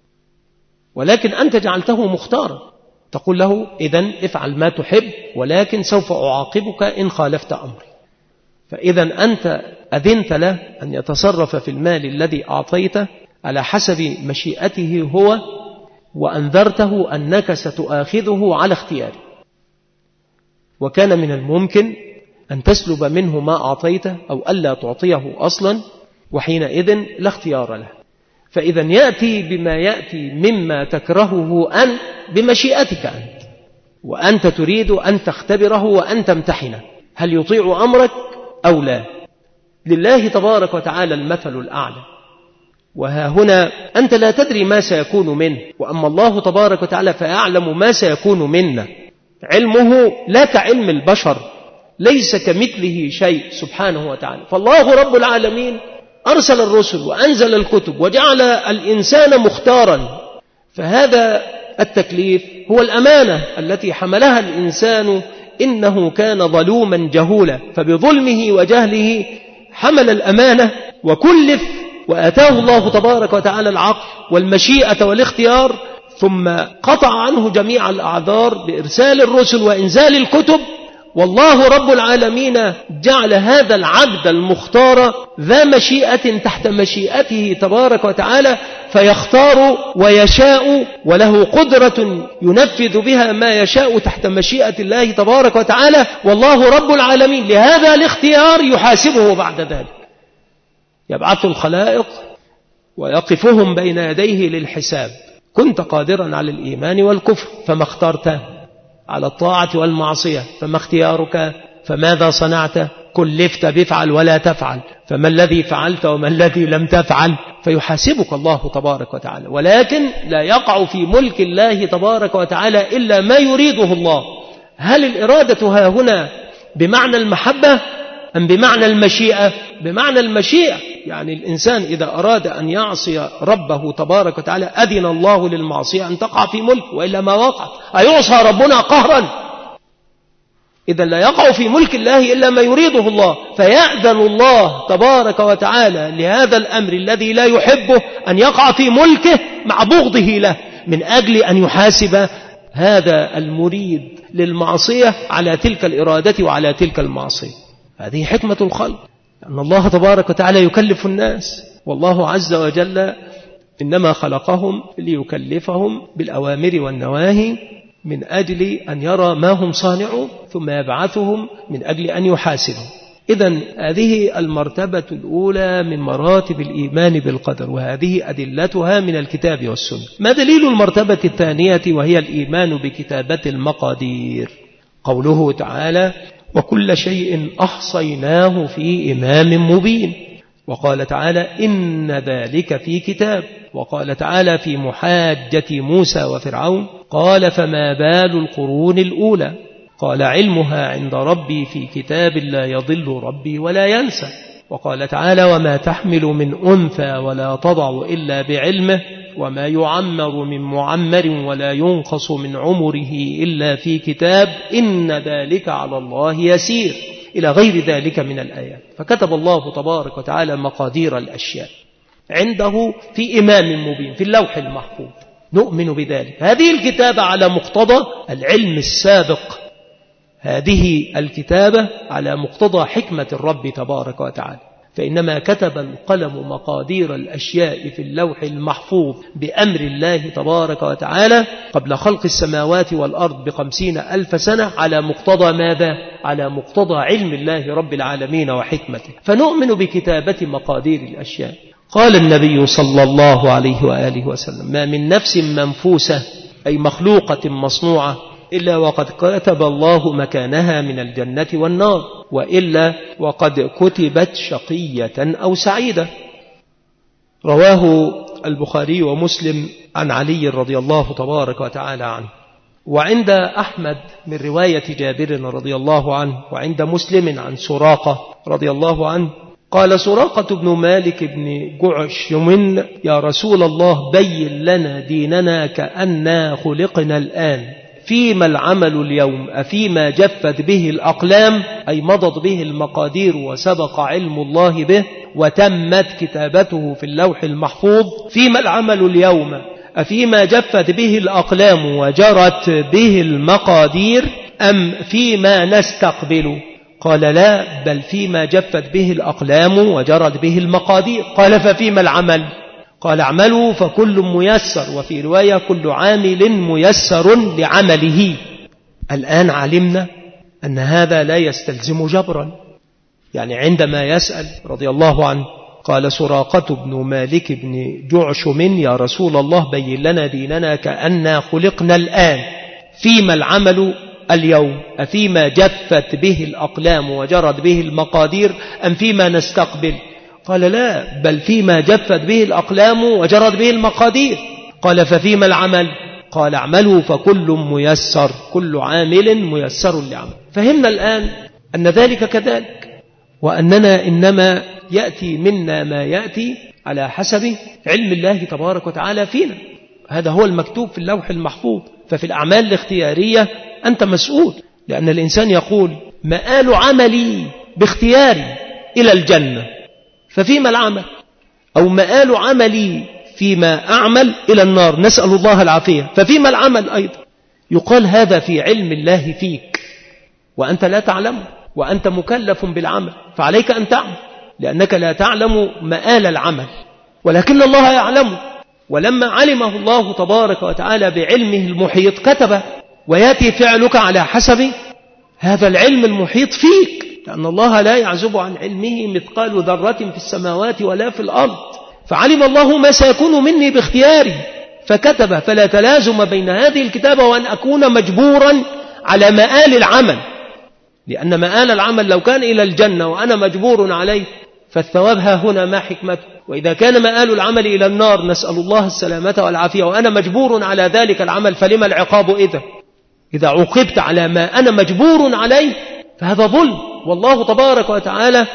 S1: ولكن أنت جعلته مختارا، تقول له إذن افعل ما تحب، ولكن سوف أعاقبك إن خالفت أمري. فإذا أنت أذنت له أن يتصرف في المال الذي أعطيته على حسب مشيئته هو، وأنذرته أنك ستؤاخذه على اختياره، وكان من الممكن أن تسلب منه ما أعطيته أو ألا تعطيه أصلا، وحينئذ لا اختيار له. فإذا يأتي بما يأتي مما تكرهه أنت بمشيئتك أنت، وأنت تريد أن تختبره وأن تمتحنه هل يطيع أمرك أو لا. لله تبارك وتعالى المثل الأعلى، وها هنا أنت لا تدري ما سيكون منه، وأما الله تبارك وتعالى فيعلم ما سيكون منا. علمه لا كعلم البشر، ليس كمثله شيء سبحانه وتعالى. فالله رب العالمين أرسل الرسل وأنزل الكتب وجعل الإنسان مختارا، فهذا التكليف هو الأمانة التي حملها الإنسان، إنه كان ظلوما جهولا، فبظلمه وجهله حمل الأمانة وكلف، وآتاه الله تبارك وتعالى العقل والمشيئة والاختيار، ثم قطع عنه جميع الأعذار بإرسال الرسل وإنزال الكتب. والله رب العالمين جعل هذا العبد المختار ذا مشيئة تحت مشيئته تبارك وتعالى، فيختار ويشاء، وله قدرة ينفذ بها ما يشاء تحت مشيئة الله تبارك وتعالى. والله رب العالمين لهذا الاختيار يحاسبه بعد ذلك، يبعث الخلائق ويقفهم بين يديه للحساب. كنت قادرا على الإيمان والكفر فما اخترته، على الطاعة والمعصية فما اختيارك، فماذا صنعت؟ كلفت بفعل ولا تفعل، فما الذي فعلت وما الذي لم تفعل؟ فيحاسبك الله تبارك وتعالى، ولكن لا يقع في ملك الله تبارك وتعالى إلا ما يريده الله. هل الإرادة ها هنا بمعنى المحبة أم بمعنى المشيئة؟ بمعنى المشيئة، يعني الإنسان إذا أراد أن يعصي ربه تبارك وتعالى أذن الله للمعصية أن تقع في ملك، وإلا ما وقعت. أيعصى ربنا قهرا؟ إذا لا يقع في ملك الله إلا ما يريده الله، فيأذن الله تبارك وتعالى لهذا الأمر الذي لا يحبه أن يقع في ملكه مع بغضه له، من أجل أن يحاسب هذا المريد للمعصية على تلك الإرادة وعلى تلك المعصية. هذه حكمة الخلق، أن الله تبارك وتعالى يكلف الناس، والله عز وجل إنما خلقهم ليكلفهم بالأوامر والنواهي من أجل أن يرى ما هم صانعون، ثم يبعثهم من أجل أن يحاسبهم. إذن هذه المرتبة الأولى من مراتب الإيمان بالقدر، وهذه أدلتها من الكتاب والسنة. ما دليل المرتبة الثانية وهي الإيمان بكتابة المقادير؟ قوله تعالى: وكل شيء أحصيناه في إمام مبين. وقال تعالى: إن ذلك في كتاب. وقال تعالى في محاجة موسى وفرعون: قال فما بال القرون الأولى؟ قال علمها عند ربي في كتاب لا يضل ربي ولا ينسى. وقال تعالى: وما تحمل من أنثى ولا تضع إلا بعلمه، وما يعمر من معمر ولا ينقص من عمره إلا في كتاب، إن ذلك على الله يسير، إلى غير ذلك من الآيات. فكتب الله تبارك وتعالى مقادير الأشياء عنده في إمام مبين في اللوح المحفوظ، نؤمن بذلك. هذه الكتابة على مقتضى العلم السابق، هذه الكتابة على مقتضى حكمة الرب تبارك وتعالى، فإنما كتب القلم مقادير الأشياء في اللوح المحفوظ بأمر الله تبارك وتعالى قبل خلق السماوات والأرض بخمسين ألف سنة، على مقتضى ماذا؟ على مقتضى علم الله رب العالمين وحكمته. فنؤمن بكتابة مقادير الأشياء. قال النبي صلى الله عليه وآله وسلم: ما من نفس منفوسة، أي مخلوقة مصنوعة، إلا وقد كتب الله مكانها من الجنة والنار، وإلا وقد كتبت شقية أو سعيدة. رواه البخاري ومسلم عن علي رضي الله تبارك وتعالى عنه، وعند أحمد من رواية جابر رضي الله عنه، وعند مسلم عن سراقة رضي الله عنه قال سراقة بن مالك بن جعشم: يا رسول الله بين لنا ديننا كأننا خلقنا الآن، فيما العمل اليوم؟ أفيما جفت به الأقلام، أي مضت به المقادير وسبق علم الله به وتمت كتابته في اللوح المحفوظ؟ فيما العمل اليوم؟ أفيما جفت به الأقلام وجرت به المقادير، أم فيما نستقبل؟ قال: لا، بل فيما جفت به الأقلام وجرت به المقادير. قال: ففيما العمل؟ قال: اعملوا فكل ميسر، وفي رواية كل عامل ميسر لعمله. الآن علمنا أن هذا لا يستلزم جبرا، يعني عندما يسأل رضي الله عنه قال سراقة بن مالك بن جعشم يا رسول الله بين لنا ديننا كأننا خلقنا الآن، فيما العمل اليوم؟ أفيما جفت به الأقلام وجرت به المقادير أم فيما نستقبل؟ قال لا، بل فيما جفت به الأقلام وجرت به المقادير. قال ففيما العمل؟ قال اعملوا فكل ميسر، كل عامل ميسر لعمل. فهمنا الآن أن ذلك كذلك، وأننا إنما يأتي منا ما يأتي على حسب علم الله تبارك وتعالى فينا. هذا هو المكتوب في اللوح المحفوظ. ففي الأعمال الاختيارية أنت مسؤول، لأن الإنسان يقول مآل عملي باختياري إلى الجنة، ففيما العمل؟ أو مآل عملي فيما أعمل إلى النار، نسأل الله العافية، ففيما العمل أيضا؟ يقال هذا في علم الله فيك وأنت لا تعلم، وأنت مكلف بالعمل، فعليك أن تعمل، لأنك لا تعلم مآل العمل ولكن الله يعلمه. ولما علمه الله تبارك وتعالى بعلمه المحيط كتبه، ويأتي فعلك على حسب هذا العلم المحيط فيك، لأن الله لا يعزب عن علمه مثقال ذرة في السماوات ولا في الأرض. فعلم الله ما سيكون مني باختياري فكتبه، فلا تلازم بين هذه الكتابة وأن أكون مجبورا على مآل العمل، لأن مآل العمل لو كان إلى الجنة وأنا مجبور عليه فالثواب ها هنا ما حكمته. وإذا كان مآل العمل إلى النار، نسأل الله السلامة والعافية، وأنا مجبور على ذلك العمل، فلما العقاب إذا إذا عوقبت على ما أنا مجبور عليه؟ فهذا ظلم، والله تبارك وتعالى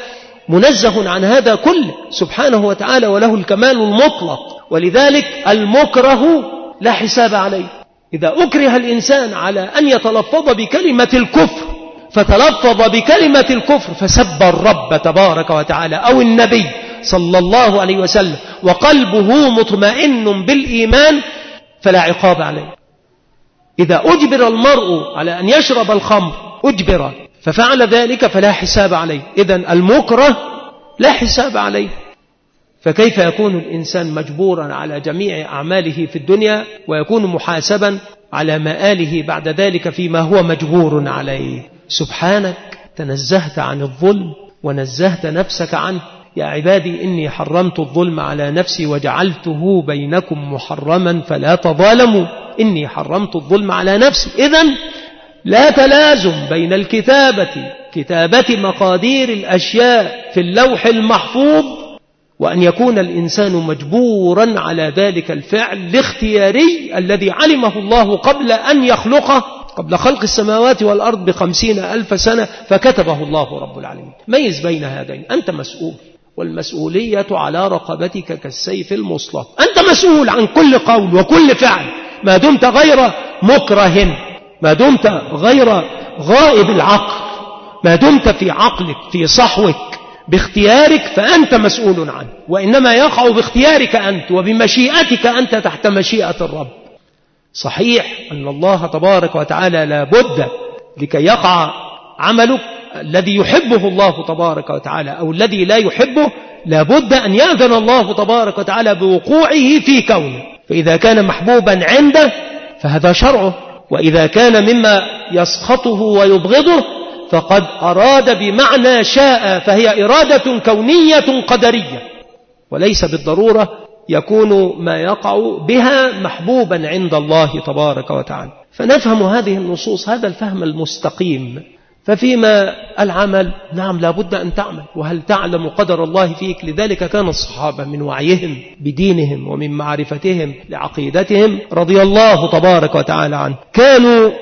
S1: منزه عن هذا كله سبحانه وتعالى، وله الكمال المطلق. ولذلك المكره لا حساب عليه. إذا أكره الإنسان على أن يتلفظ بكلمة الكفر فتلفظ بكلمة الكفر فسب الرب تبارك وتعالى أو النبي صلى الله عليه وسلم وقلبه مطمئن بالإيمان، فلا عقاب عليه. إذا أجبر المرء على أن يشرب الخمر أجبر ففعل ذلك فلا حساب عليه. إذن المكره لا حساب عليه. فكيف يكون الإنسان مجبورا على جميع أعماله في الدنيا ويكون محاسبا على مآله بعد ذلك فيما هو مجبور عليه؟ سبحانك، تنزهت عن الظلم ونزهت نفسك عنه. يا عبادي إني حرمت الظلم على نفسي وجعلته بينكم محرما فلا تظالموا إني حرمت الظلم على نفسي. إذن لا تلازم بين الكتابة كتابة مقادير الأشياء في اللوح المحفوظ وأن يكون الإنسان مجبورا على ذلك الفعل الاختياري الذي علمه الله قبل أن يخلقه، قبل خلق السماوات والأرض بخمسين ألف سنة، فكتبه الله رب العالمين. ميز بين هذين، أنت مسؤول، والمسؤولية على رقبتك كالسيف المصلب. أنت مسؤول عن كل قول وكل فعل ما دمت غير مكره، ما دمت غير غائب العقل، ما دمت في عقلك في صحوك باختيارك فأنت مسؤول عنه، وإنما يقع باختيارك أنت وبمشيئتك أنت تحت مشيئة الرب. صحيح أن الله تبارك وتعالى لا بد لكي يقع عملك الذي يحبه الله تبارك وتعالى أو الذي لا يحبه، لا بد أن يأذن الله تبارك وتعالى بوقوعه في كونه. فإذا كان محبوبا عنده فهذا شرعه، وإذا كان مما يسخطه ويبغضه فقد أراد بمعنى شاء، فهي إرادة كونية قدرية، وليس بالضرورة يكون ما يقع بها محبوبا عند الله تبارك وتعالى. فنفهم هذه النصوص هذا الفهم المستقيم. ففيما العمل نعم لا بد أن تعمل، وهل تعلم قدر الله فيك؟ لذلك كان الصحابة من وعيهم بدينهم ومن معرفتهم لعقيدتهم رضي الله تبارك وتعالى عنه كانوا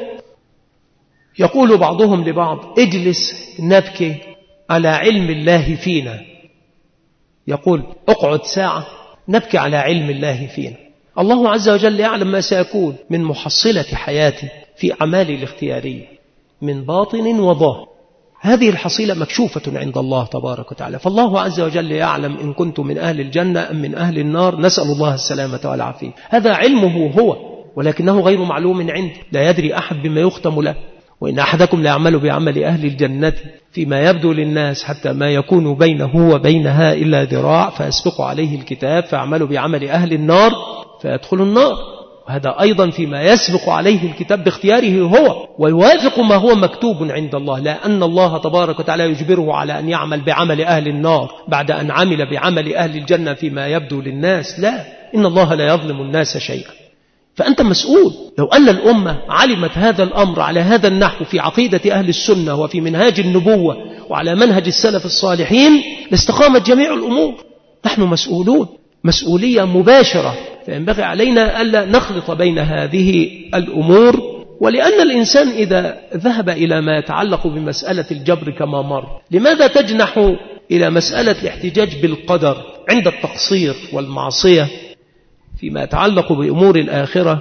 S1: يقول بعضهم لبعض اجلس نبكي على علم الله فينا. يقول اقعد ساعة نبكي على علم الله فينا. الله عز وجل يعلم ما سيكون من محصلة حياتي في أعمالي الاختيارية من باطن وظاهر. هذه الحصيلة مكشوفة عند الله تبارك وتعالى، فالله عز وجل يعلم إن كنت من أهل الجنة أم من أهل النار، نسأل الله السلامة والعافية. هذا علمه هو، ولكنه غير معلوم عنده، لا يدري أحد بما يختم له. وإن أحدكم ليعمل بعمل أهل الجنة فيما يبدو للناس حتى ما يكون بينه وبينها إلا ذراع فيسبق عليه الكتاب فيعمل بعمل أهل النار فيدخل النار. وهذا أيضا فيما يسبق عليه الكتاب باختياره هو. ويوافق ما هو مكتوب عند الله، لا أن الله تبارك وتعالى يجبره على أن يعمل بعمل أهل النار بعد أن عمل بعمل أهل الجنة فيما يبدو للناس، لا، إن الله لا يظلم الناس شيئا. فأنت مسؤول. لو أن الأمة علمت هذا الأمر على هذا النحو في عقيدة أهل السنة وفي منهاج النبوة وعلى منهج السلف الصالحين لاستقامت جميع الأمور. نحن مسؤولون مسؤولية مباشرة، فينبغي علينا ألا نخلط بين هذه الأمور. ولأن الإنسان إذا ذهب إلى ما يتعلق بمسألة الجبر كما مر، لماذا تجنح إلى مسألة الاحتجاج بالقدر عند التقصير والمعصية فيما يتعلق بأمور الآخرة،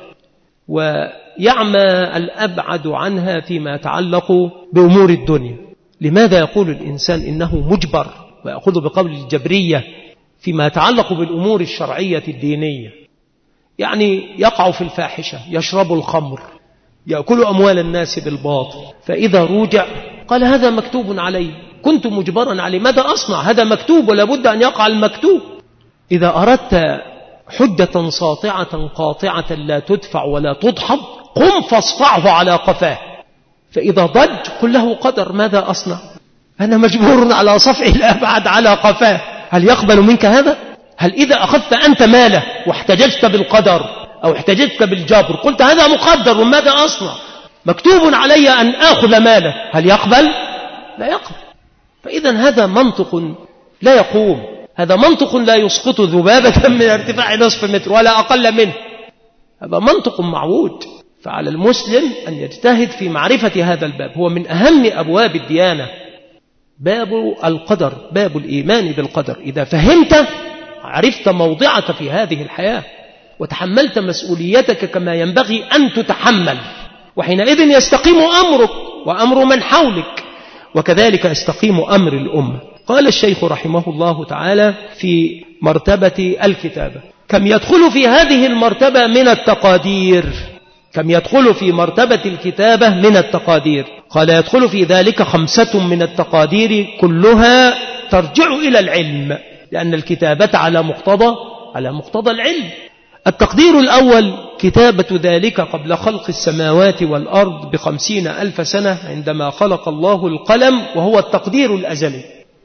S1: ويعمى الأبعد عنها فيما يتعلق بأمور الدنيا؟ لماذا يقول الإنسان إنه مجبر ويأخذ بقول الجبرية فيما يتعلق بالأمور الشرعية الدينية؟ يعني يقع في الفاحشة، يشرب الخمر، يأكل أموال الناس بالباطل، فإذا روجع قال هذا مكتوب علي، كنت مجبرا عليه، ماذا أصنع؟ هذا مكتوب ولا بد أن يقع المكتوب. إذا أردت حجة ساطعة قاطعة لا تدفع ولا تضحض، قم فاصفعه على قفاه، فإذا ضج قل له قدر، ماذا أصنع؟ أنا مجبور على صفعه الأبعد على قفاه، هل يقبل منك هذا؟ هل إذا أخذت أنت ماله واحتججت بالقدر أو احتججت بالجبر قلت هذا مقدر وماذا أصنع؟ مكتوب علي أن آخذ ماله، هل يقبل؟ لا يقبل. فإذا هذا منطق لا يقوم، هذا منطق لا يسقط ذبابة من ارتفاع نصف متر ولا أقل منه، هذا منطق معوج. فعلى المسلم أن يجتهد في معرفة هذا الباب، هو من أهم أبواب الديانة، باب القدر، باب الإيمان بالقدر. إذا فهمت عرفت موضعك في هذه الحياة وتحملت مسؤوليتك كما ينبغي أن تتحمل، وحينئذ يستقيم أمرك وأمر من حولك، وكذلك يستقيم أمر الأمة. قال الشيخ رحمه الله تعالى في مرتبة الكتابة: كم يدخل في هذه المرتبة من التقادير، كم يدخل في مرتبة الكتابة من التقادير؟ قال يدخل في ذلك خمسة من التقادير كلها ترجع إلى العلم، لأن الكتابة على مقتضى على مقتضى العلم. التقدير الأول كتابة ذلك قبل خلق السماوات والأرض بخمسين ألف سنة، عندما خلق الله القلم، وهو التقدير الأزلي.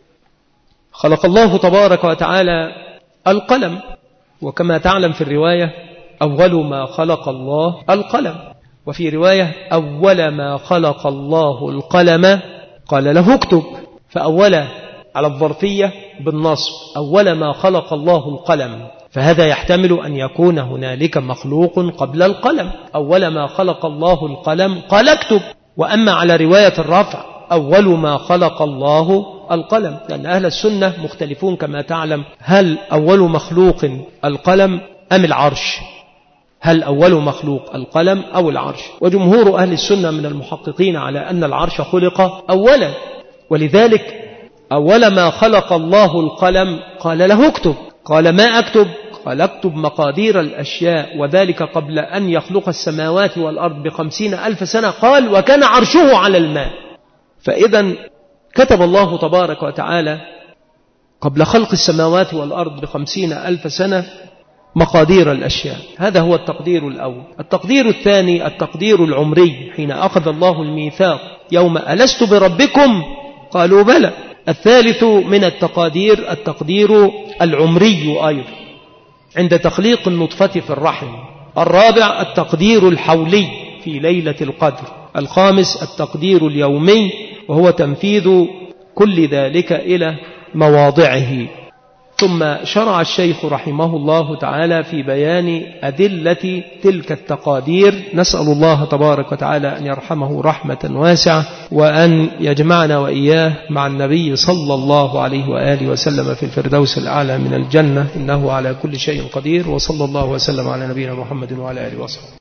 S1: خلق الله تبارك وتعالى القلم، وكما تعلم في الرواية أول ما خلق الله القلم، وفي رواية أول ما خلق الله القلم قال له اكتب، فأول على الظرفية بالنصب، أول ما خلق الله القلم، فهذا يحتمل أن يكون هنالك مخلوق قبل القلم. أول ما خلق الله القلم قال اكتب. وأما على رواية الرفع أول ما خلق الله القلم، لأن أهل السنة مختلفون كما تعلم، هل أول مخلوق القلم أم العرش؟ هل أول مخلوق القلم أو العرش؟ وجمهور أهل السنة من المحققين على أن العرش خلق أولا، ولذلك أول ما خلق الله القلم قال له اكتب. قال ما أكتب؟ قال اكتب مقادير الأشياء، وذلك قبل أن يخلق السماوات والأرض بخمسين ألف سنة. قال وكان عرشه على الماء. فإذا كتب الله تبارك وتعالى قبل خلق السماوات والأرض بخمسين ألف سنة مقادير الأشياء، هذا هو التقدير الأول. التقدير الثاني التقدير العمري، حين أخذ الله الميثاق يوم ألست بربكم قالوا بلى. الثالث من التقادير التقدير العمري أيضا، عند تخليق النطفة في الرحم. الرابع التقدير الحولي في ليلة القدر. الخامس التقدير اليومي، وهو تنفيذ كل ذلك إلى مواضعه. ثم شرع الشيخ رحمه الله تعالى في بيان أدلة تلك التقادير. نسأل الله تبارك وتعالى أن يرحمه رحمة واسعة، وأن يجمعنا وإياه مع النبي صلى الله عليه وآله وسلم في الفردوس الأعلى من الجنة، إنه على كل شيء قدير. وصلى الله وسلم على نبينا محمد وعلى آله وصحبه.